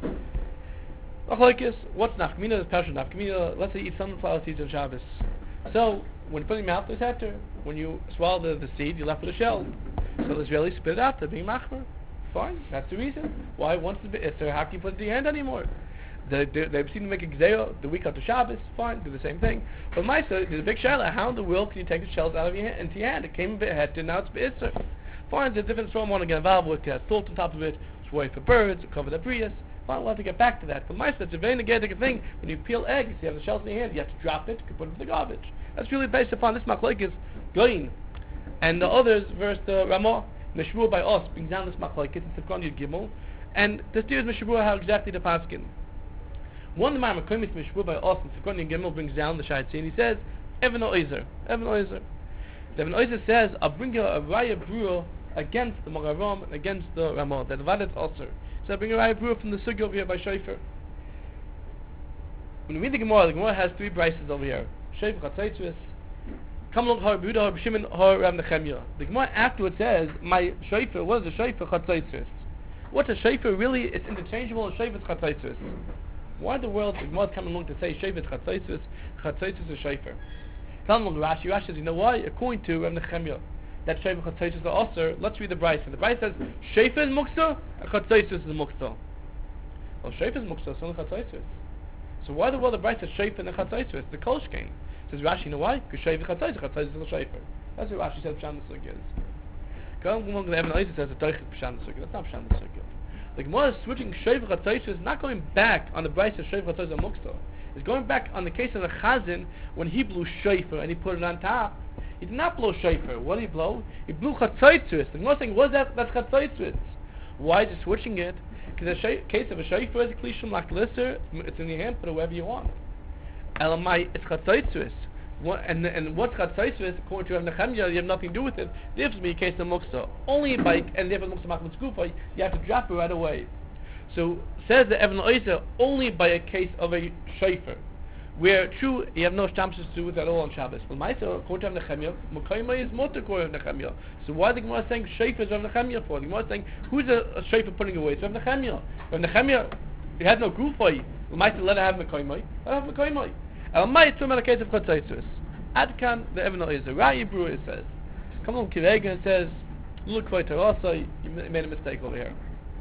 What's Nafkamina? There's Passion Nafkamina. Let's say you eat sunflower seeds on Shabbos. So, when you put it in your mouth, there's heter. When you swallow the seed, you're left with a shell. So the Israelis spit it out, they're being machmer. Fine, that's the reason. Why once it's how can you put it in your hand anymore? They've seen to make a gzeo the week after Shabbos, fine, do the same thing. But my son, there's a big shell. How in the world can you take the shells out of your hand, into your hand? It came a bit heter, now it's be'itzer. Fine, there's a different storm, want to get involved with, salt on top of it, it's way for birds, cover the brias. Fine, we'll have to get back to that. But my son, it's a very negative thing. When you peel eggs, you have the shells in your hand, you have to drop it, you can put it in the garbage. That's really based upon this machlokes Goin, and the others verse the Ramah Meshvur by us brings down this machlokes in Tzikon Yud Gimel, and this is Meshvur how exactly the paskin. One of the Ma'amakomis Meshvur by us in Tzikon Yud Gimel brings down the Shaytzi and he says Even Oizer. The Even Oizer says I'll bring you a raya brewer against the Mogaram and against the Ramah. That Vadet Oser. So I bring a raya brewer from the Sugi over here by Shayfer. When we read the Gemara has three brises over here. Shayfer Chatzaitzus. Come along Har Buddha, Har Shimon, Har Rav Nechemia. The Gemara afterwards says, my Shayfer, what is a Shayfer Chatzaitzus? What's a Shayfer really? It's interchangeable with Shayfer Chatzaitzus. Why in the world is Gemara coming along to say Shayfer Chatzaitzus, Chatzaitzus is Shayfer? Come along Rashi. Rashi says, you know why? According to Rav Nechemia, that Shayfer Chatzaitzus are Osir. Let's read the Bryce. The Bryce says, Shayfer is Muksa, and Chatzaitzus is Muksa. Well, Shayfer is Muksa, so Chatzaitzus. So why the world the Bryce says Shayfer and Chatzaitzus? The Kolshkein. Says Rashi, you know why? Because Shayfer Chatzaitzus is a Shayfer. That's what Rashi says Pshan the Sugi is. Come along the Evan Oizer says the Teichik Pshan the Sugi. That's not Pshan the Sugi. The Gemara is switching Shayfer Chatzaitzus, not going back on the Bryce of Shayfer Chatzaitzus and Muksa. It's going back on the case of the Chazan when he blew Shayfer and he put it on top. He did not blow Shayfer. What did he blow? He blew Chatzaitzus. The Gemara is saying, what is that? That's Chatzaitzus. Why is he switching it? Because the case of a Shayfer is a klishum like lister. It's in your hand, put it wherever you want. Elamai, it's Chatzaitzus. And what's Chatzaitzus, according to Rav Nechemia, you have nothing to do with it. This is a case of Muksa. Only a bike, and therefore Muksa Machmat Skufa, you have to drop it right away. So, says the Evan Oizer, only by a case of a Shayfer. Where, true, you have no stamps to do with that at all on Shabbos. But Maisa, according to Rav Nechemia, Mukayma is motor according to Rav Nechemia. So why the Gemara saying Shayfer is Rav Nechemia for? The Gemara saying, who's a Shayfer putting away? It's Rav Nechemia. Rav Nechemia, he had no Grufay. Maisa, let her have Mukayma. Let her have Mukayma. Elamai, it's a case of Chatzaitzus. Adkan, the Evan Oizer. Rayi Brewer says, come along Kirega and says, look for Terasa, you made a mistake over here.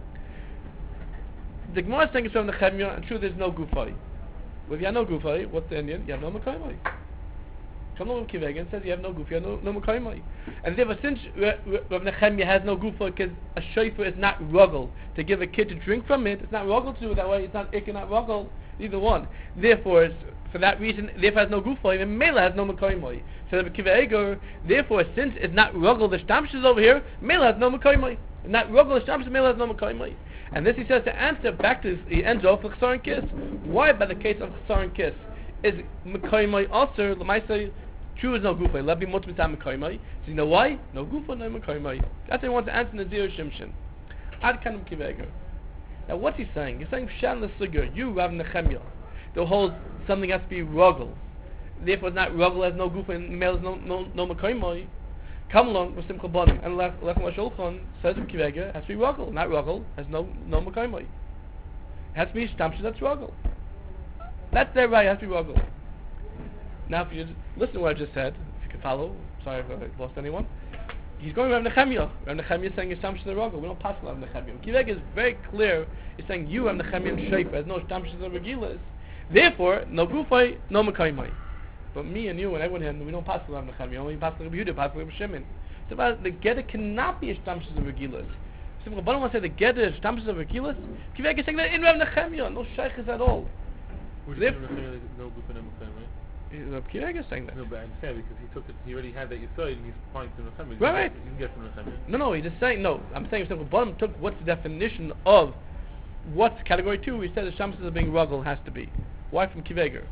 The Gemara is saying it's from the Nechemia, and true, there's no Gufay. Well, if you have no Gufay, what's the Indian? You have no Mekaymai. Come along Kirega and says, you have no Gufay, you have no Mekaymai. And therefore, since Rav Nechemia has no Gufay, because a Shayfer is not ruggle to give a kid to drink from it, it's not ruggle to do it that way, it's not Ik and not ruggle, either one. Therefore, it's For that reason, therefore has no gufoy, and Mela has no makoymoi. So the Kiva Eger, therefore, since it's not ruggle the stamshes over here, Mela has no makoymoi. Not ruggle the stamshes, Mela has no makoymoi. And this he says to answer back to he ends off with Chsar and Kiss. Why by the case of Chsar and Kiss is makoymoi also l'maisei true is no gufoy? Let me mutzvah makoymoi. So you know why? No gufoy, no makoymoi. That's what he wants to answer in the Zero Shimshin. Ad kanum Kiva Eger. Now what's he saying? He's saying Shan l'sugur, you Rav Nechemia, the whole something has to be ruggle. Therefore, it's not ruggle has no goof and male has no makoymoi. Come along with Simcha Bonim and Lechem Shulchan says in Kivega has to be ruggle, not ruggle has no makoymoi. It has to be stamshes that's ruggle. That's their right. It has to be ruggle. Now, if you just listen to what I just said, if you can follow, sorry if I lost anyone. He's going Rav Nechemia. Rav Nechemia is saying stamshes are ruggle. We don't pass Rav Nechemia. Kivega is very clear. He's saying you Rav Nechemia and Sheifa has no stamshes and regilas. Therefore, no gufay, no makoymoi. But me and you and everyone here, we don't pass the Rav Nechemia. Only pass the Rabbi Yehuda, pass the Rabbi Shimon. It's about the Geder cannot be a stamshes of regilas. So Rabbanan wants to say the Geder is stamshes of regilas. Kivek is saying that in Rav Nechemia, no shaykhs at all. Which is Rav Nechemia, no gufay, no makoymoi. Rabbi Kivek is saying that. No, but I understand because he already had that Yisrael and he's pointing to Rav Nechemia. Right. You can get from Rav Nechemia. No, he's just saying, no, I'm saying Rabbanan took what's the definition of what's category 2. He said the stamshes of being ruggle has to be. Why from Kiveger?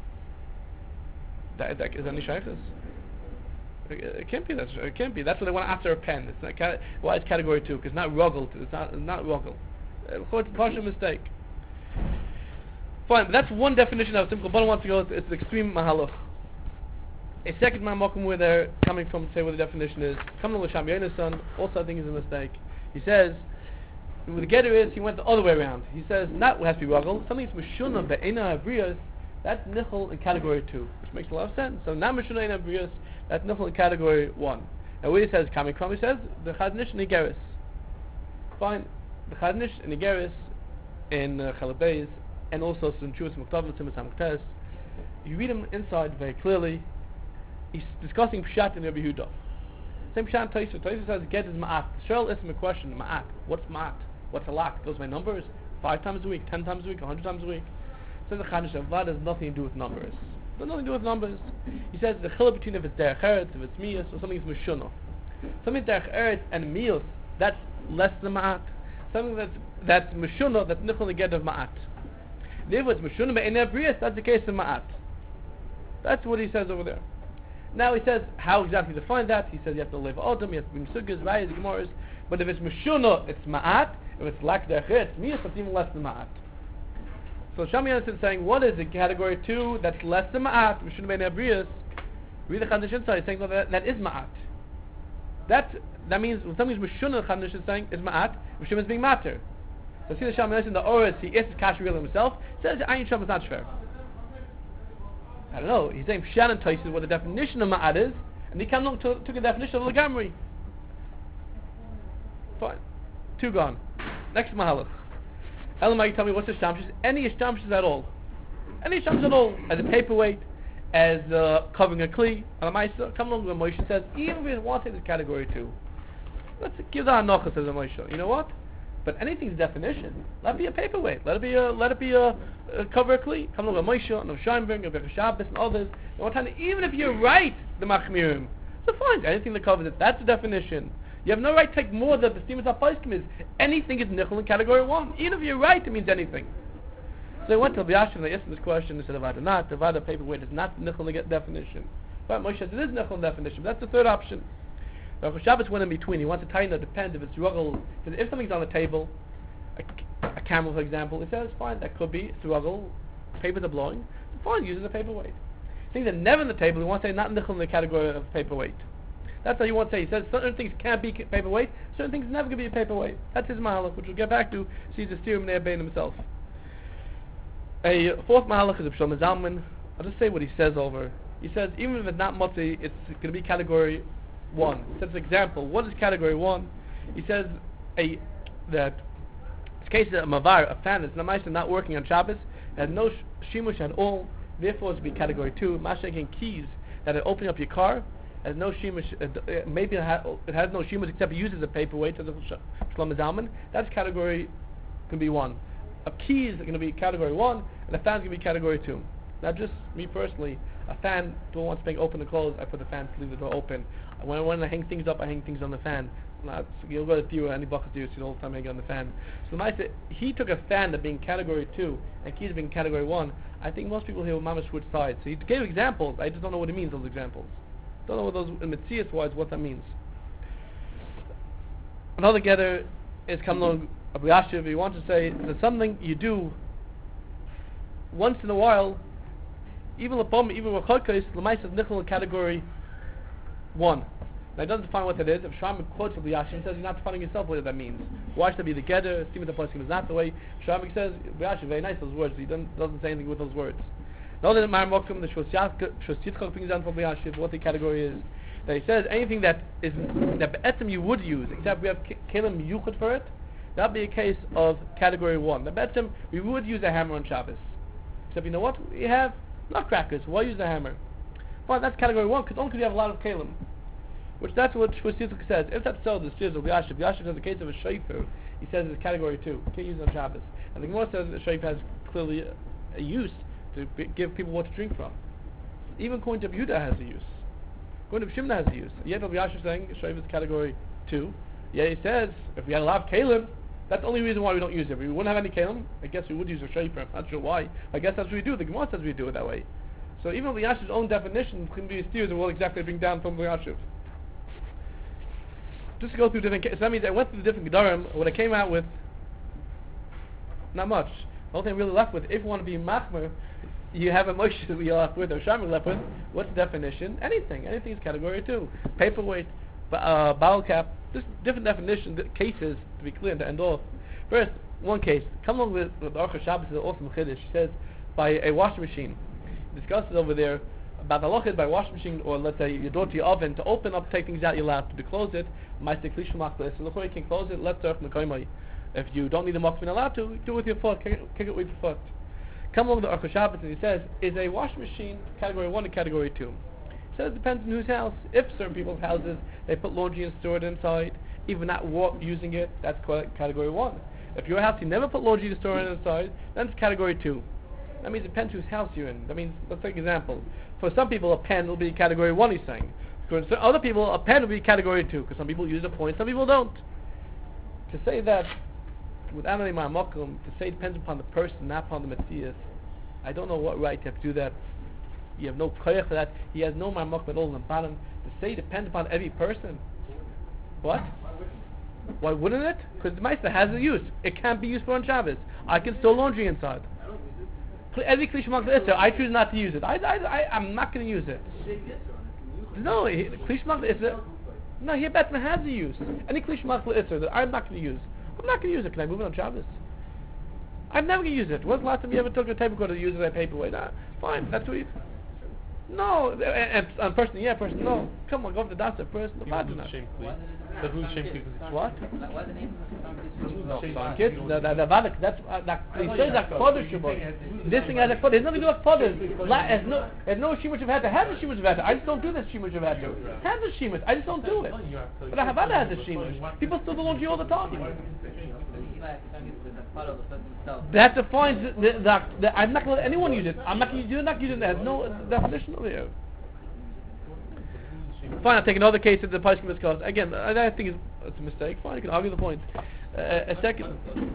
That is any shaykhs? It can't be. It can't be. That's what they want after a pen. It's not. Why is category 2? Because it's not ruggle. It's not ruggle. It's a partial mistake. Fine. But that's one definition of simple. But I want to go. It's the extreme mahalach. A second ma'amokum where they're coming from to say what the definition is. Coming with Sham Yonason, also I think is a mistake. He says. The getter is he went the other way around. He says not has to be ruggle. Something's meshuna be'ena abrios. That's nichol in category 2, which makes a lot of sense. So not meshuna be'ena abrios. That's nichol in category 1. And where he says coming from, he says the chadnish and igeris. Fine, the chadnish and igeris in Chalabez and also some Chuas Muktavim Timus Hamuktes. You read him inside very clearly. He's discussing pshat in Rabbi Yehuda. Same pshat Taisa. Taisa says get is ma'at. Cheryl asks him a question. Ma'at. What's ma'at? What's a lot? It goes by numbers. 5 times a week, 10 times a week, 100 times a week. Says the Chadash Avad has nothing to do with numbers. It has nothing to do with numbers. He says the chiluk between if it's derech eretz, if it's miyas, or something is mishuna. Something derech eretz and miyas, that's less than ma'at. Something that's mishuna, that's nichol the get of ma'at. Therefore, it's mishuna be'enei briyas, that's the case of ma'at. That's what he says over there. Now he says how exactly to find that. He says you have to live autumn, you have to bring sugas, rayas, gemoras. But if it's mishuna, it's ma'at. If it's lak derech eretz, miyas, it's even less than ma'at. So Shami Yonason is saying, what is it? Category 2, that's less than ma'at. We shouldn't be in abrius. Read the Chadash inside. He's saying that is ma'at. That means when something's mishuna, the Chadash is saying is ma'at. Mishuna is being matter. So see the Shami Yonason, the Oris, he is Kashi real himself. Says Ayin Sham is not shver. I don't know. He's saying Pshat and Tais is what the definition of ma'at is, and he came along took a definition of Lagamri. Fine. 2 gone. Next mahalach. Elamai, tell me what's the stamshes? Any stamshes at all. Any stamshes at all. As a paperweight, as covering a kli. Elamai, come along with Moshe says, even if you want to take this category 2, let's give that anocha, says Moshe. You know what? But anything's definition. Let it be a paperweight. Let it be a cover a kli. Come along with Moshe, and Scheinberg, and Shabbos, and others. And one time, even if you're right, the machmirim, so fine. Anything that covers it, that's the definition. You have no right to take more than the Steamus HaPaiskim is. Anything is nichol in category 1. Even if you're right, it means anything. So I went to Rabbi Yashin and I asked him this question. He said, Avada not. Avada paperweight is not nichol in the definition. But Moshe says it is nichol in definition. That's the third option. Rav Shabbos went in between. He wants to tighten it. Depends if it's ruggle. If something's on the table, a camel for example, he says, fine, that could be. It's ruggle. Papers are blowing. Fine, use it as a paperweight. Things that are never on the table, he wants to say not nichol in the category of paperweight. That's how you want to say. He says certain things can't be paperweight, certain things never can be a paperweight. That's his mahalach, which we'll get back to. See the steering there being himself. A fourth mahalach is of Shlomo Zalman. I'll just say what he says over. He says even if it's not motzi, it's going to be category 1. He says, for example, what is category 1? He says that in case of a mavar, a fan is not working on Shabbos, has no shimush at all. Therefore, it's be category 2. Mashaking keys that are opening up your car. Has no shimush, maybe it has no shimush except it uses a paperweight as a Shlomo Zalman. That's category, can be 1. A key is going to be category 1, and a fan is going to be category 2. Now, just me personally, a fan door wants being open and closed. I put the fan to leave the door open. When I hang things up, I hang things on the fan. You'll go to Theo, any bucket Theo, see the whole time hanging on the fan. So he took a fan that being category 2 and keys being category 1. I think most people here will mama switch sides. So he gave examples. I just don't know what he means, those examples. Don't know what those, in Metzias wise, what that means. Another gather is come along, Abu Yashiv, he wants to say that something you do once in a while, even Lapom, even Rachokos, Lamais is Nichol category 1. Now he doesn't define what that is. If Shramik quotes Abu Yashiv and says you're not defining yourself what that means. Why should it be the gather? See what the posting is not the way. Shramik says, Abu Yashiv, very nice those words, he doesn't say anything with those words. Now that Mar Mokum, the Shos Yitzchak brings down from Abu Yashiv, what the category is. That he says anything that Be'etzim you would use, except we have Kelim Yuchad for it, that would be a case of category 1. The Be'etzim, we would use a hammer on Shabbos. Except you know what? We have nutcrackers. Why use a hammer? Fine, that's category 1, because only because you have a lot of Kelim. Which that's what Shos Yitzchak says. If that's so, the Shir of Yashiv. Yashiv has a case of a shayfer. He says it's category 2. You can't use it on Shabbos. And the Gemara says that the shayfer has clearly a use to give people what to drink from. Even according to Yehuda has a use. According to Shimna has a use. Yet Rabbi Yashiv saying shayfer is category 2. Yet he says if we had a lot of Kelim, that's the only reason why we don't use it. If we wouldn't have any Kelim, I guess we would use a shayfer. I'm not sure why. I guess that's what we do. The Gemara says we do it that way. So even Rabbi Yashiv's own definition can be steers and will exactly bring down from Rabbi Yashiv. Just to go through different cases. So that means I went through the different Gedarim. What I came out with, not much. The only thing I'm really left with, if you want to be Machmer, you have a Moshe that you're left with, or Shami left with. What's the definition? Anything. Anything is category 2. Paperweight, bowel cap, just different definition cases to be clear and to end off. First, one case. Come along with the Aruch Shabbos is an awesome chiddush. She says by a washing machine. He discusses over there about the halachas by washing machine, or let's say your door to your oven to open up, take things out, you're allowed to close it. Ma'aseh Kli Shel Machlis. So you can close it. Let's start from the koimai. If you don't need the machlis, you're allowed to do it with your foot. Kick it with your foot. Come along the Aruch Shabbos and he says, is a washing machine category 1 or category 2? He says it depends on whose house. If certain people's houses, they put laundry and store it inside, even not using it, that's category 1. If your house, you never put laundry and store it inside, then it's category 2. That means it depends whose house you're in. That means, let's take an example. For some people, a pen will be category 1, he's saying. For other people, a pen will be category 2, because some people use a point, some people don't. To say that, without any ma'amokum, to say it depends upon the person, not upon the Metzias, I don't know what right you have to do that. You have no koyach for that. He has no ma'amokum at all in the bottom. To say it depends upon every person. What? Why wouldn't it? Because the Meister has a use. It can't be used for on Shabbos. I can store laundry inside. Every Kli Shel Machlis, I choose not to use it. I'm not going to use it. No, Kli Shel Machlis, no, he Batman has a use. Any Kli Shel Machlis that I'm not going to use. I'm not going to use it. Can I move it on Shabbos? I'm never going to use it. When's the last time you ever took a tape recorder to use it at paperweight? Fine, that's what you... No, and person, yeah, person, no. Come on, go to the doctor first. The father not. What? Why the name of Some kids, that's he says that father Shabbat. This thing has a father. There's nothing to do with father. There's no shimush of hatter. Has a shimush of hatter. I just don't do this shimush of hatter. Has a shimush. I just don't do it. But a Havada has a shimush. People still do laundry all the time. That defines I'm not going to let anyone use it. I'm not going to use it. There's no definition over here. Fine, I'll take another case that the Paiskim discussed. Again, I think it's a mistake. Fine, you can argue the point. A second...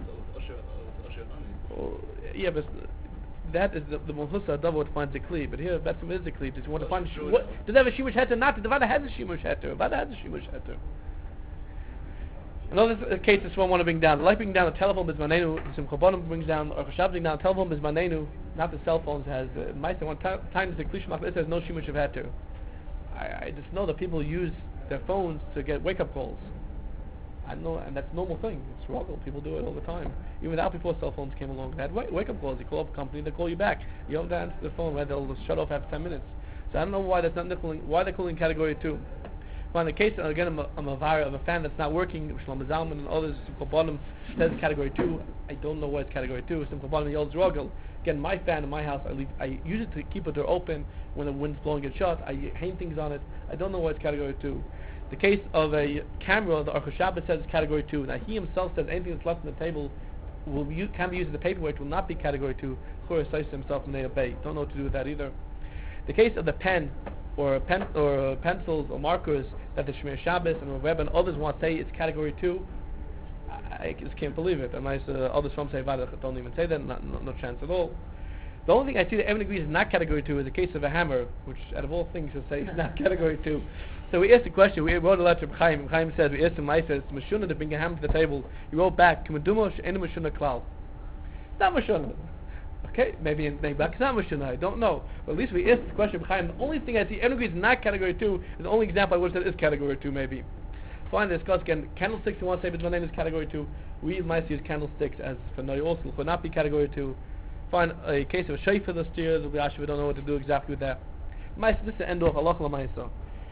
yeah, but that is the Mohusa Adavo finds a kli. But here, Betzim is a kli. Does you want to find... does it have a Shimush Heter? Not. The Vada has a Shimush Heter. Vada has a Shimush Heter. Another case is one I want to bring down. The light bringing down the telephone bismanenu. Some Chobonim brings down, or Chashab brings down the telephone bismanenu. Not the cell phones has. Meister one time is a Kli Shel Machlis. It says no Shimush of Heter. I just know that people use their phones to get wake-up calls. I know, and that's a normal thing. It's struggle. People do it all the time. Even out before cell phones came along, they had wake-up calls. You call up a company, they call you back. You don't answer the phone, right? They'll shut off after 10 minutes. So I don't know why that's not why they're calling category 2. But in the case, again, I'm a vira of a fan that's not working, Shlomo Zalman and others, Simcha Bottom says category 2. I don't know why it's category 2. Simcha Bottom yells struggle. Again, my fan in my house, I use it to keep the door open when the wind's blowing it shut. I hang things on it. I don't know why it's category 2. The case of a camera, the Aruch Shabbos says it's category 2. Now he himself says anything that's left on the table can be used as a paperweight will not be category 2. Chorus says himself and they obey. Don't know what to do with that either. The case of the pen or pencils or markers that the Shemir Shabbos and Rav and others want to say it's category 2, I just can't believe it. And others from say don't even say that, no chance at all. The only thing I see that everyone agrees is not category 2 is the case of a hammer, which out of all things should say it's not category 2. So we asked the question, we wrote a letter to Chaim. Chaim says, we asked him, I says, Mashuna to bring a hammer to the table. He wrote back, Kamadumo She'enu Mashuna Klal. It's not Mashuna. Okay, maybe back it's not Mashuna, I don't know. But at least we asked the question of Chaim. The only thing I see everyone agrees is not category 2 is the only example I would have said is category 2 maybe. Fine, discuss again. Candlesticks, you want to say, but my name is category 2. We might use candlesticks as for Noy also, will not be category 2. Find a case of a shayfer the steers, we don't know what to do exactly with that. This is the end of Allah Lamaisa.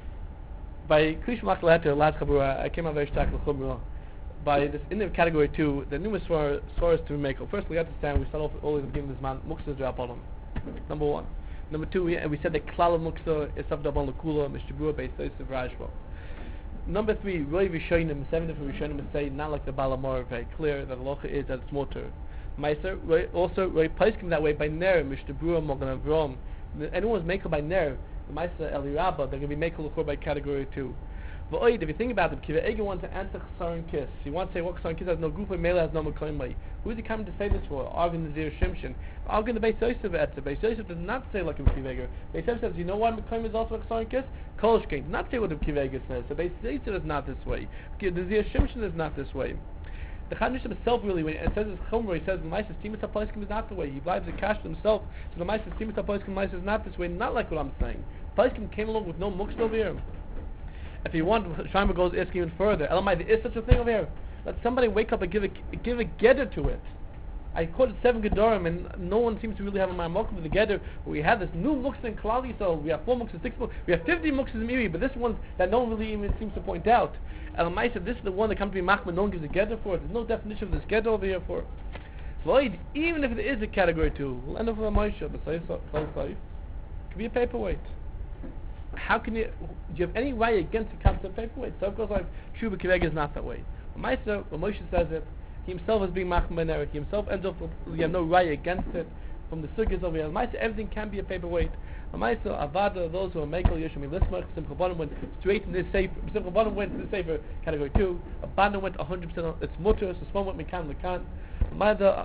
By Klish Maklater, last Chabura, I came out very stark with Chumrah. By this in the category 2, the numerous sources to make. First, we understand we start off always giving this man Muksah drop on him. Number 1. Number 2, we said that Klal Muksah is Savdab on Lakula, Mishtabura, based on Rajwa. Number 3, Roy Rishonim, 7 different Rishonim say, not like the Balamor, very clear that Allah is that it's motor. Meiser, also Roy Paiskim that way by Ner, Mishtabura, Mogan Avrom. Anyone's makel by Ner, the Meiser Elirabba, they're going to be makel by category 2. But if you think about it, Kiva Ega wants to answer Chasaron Kiss. He wants to say what Chasaron Kiss has no group, Mela has no Mekoimai. Who is he coming to say this for? Arvin Nazir Shimshin. Arvin the Beis Yosef Etzer. Beis Yosef does not say like Kiva Ega. Beis Yosef says, you know why Mekoimai is also a Chasaron Kiss? Kolshkin. Not say what the Kiva Ega says. So Beis Yosef is not this way. The Nazir Shimshin is not this way. The Chadnish himself really, when it says his Chumrah, he says the Meister Stimus HaPoiskim is not the way. He believes the cash himself. So the Meister Stimus HaPoiskim is not this way. Not like what I'm saying. Poiskim came along with no mukst over here. If you want, Shaimer goes asking even further. Elamai, there is such a thing over here. Let somebody wake up and give a gedder to it. I quoted 7 Gedorim, and no one seems to really have a Marmok with the gedder. We have this new mukst in Klali, so we have 4 mukst and 6 mukst. We have 50 mukst in Miri, but this one that no one really even seems to point out. Elamai said, this is the one that comes to be Machman, no one gives a gedder for it. There's no definition of this gedder over here for it. Void, even if it is a category 2, we'll end up with a Maisha, but say so, it could be a paperweight. How can do you have any right against the concept of paperweight? So of course like Shuba Kiveg is not that way. When Moshe says it, he himself is being Machman Eric, he himself ends up with, you have no right against it from the Sugyas over here. Maisa, everything can be a paperweight. Maisa, Avada, those who are Mekel Yeshua Lismach, Simcha Bonim went straight in this safer. Simcha Bonim went to the safer category 2. Abanda went 100% on its mutter, so Smon went Mekan. Tomorrow,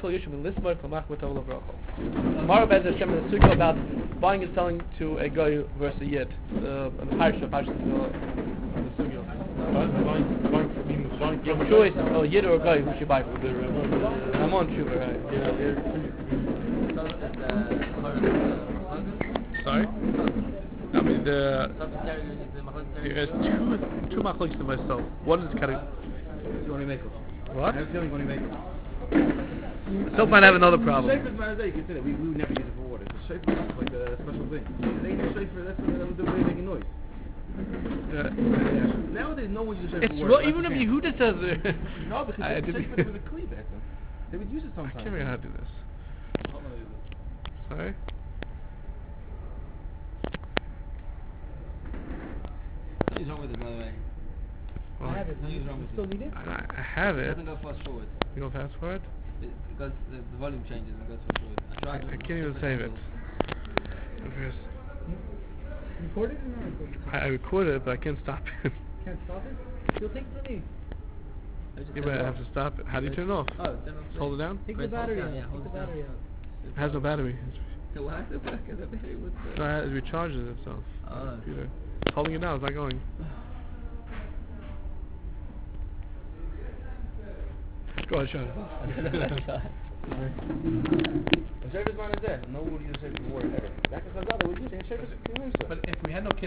Bez Hashem is a sugya about buying and selling to a guy versus a yid. The Parsha is the sugya. You have a choice, a yid or a guy, who should buy from? Ramon Shuba, right? Sorry? I mean, there's two machlokes to myself. One is category. What? I have a feeling going to make it. Still might have another problem. Shafer is matter, you can say that. We would never use it for water. So shafer is like a special thing. They use shafer, that's what that would do, making noise. Nowadays, no one uses shafer for water. Even if Yehuda says it. No, because shafer was a cleave actor. They would use it sometimes. I can't remember how to do this. Sorry? Something's wrong with it, by the way. Well, I have it. Something's wrong with it. Still need it? I have It it. doesn't go fast forward. You go fast forward? Because the volume changes and goes fast forward. I can't even save it. Record it or not record it? I recorded it, but I can't stop it. Can't stop it? You'll take it from me. Yeah, but I have to stop it. How do you turn it off? Oh, turn off. Just hold it down? Take the Press battery hold out. down, yeah, Take hold the it down. battery out. It has no battery. So what has the back of the battery? What's the... No, it recharges itself. Oh. Computer. It's holding it down. It's not going. Go ahead, Sean. The shafer's mine is there. No one uses shafer for water ever. Back in Chazal, they would use it. Shafer's But if we had no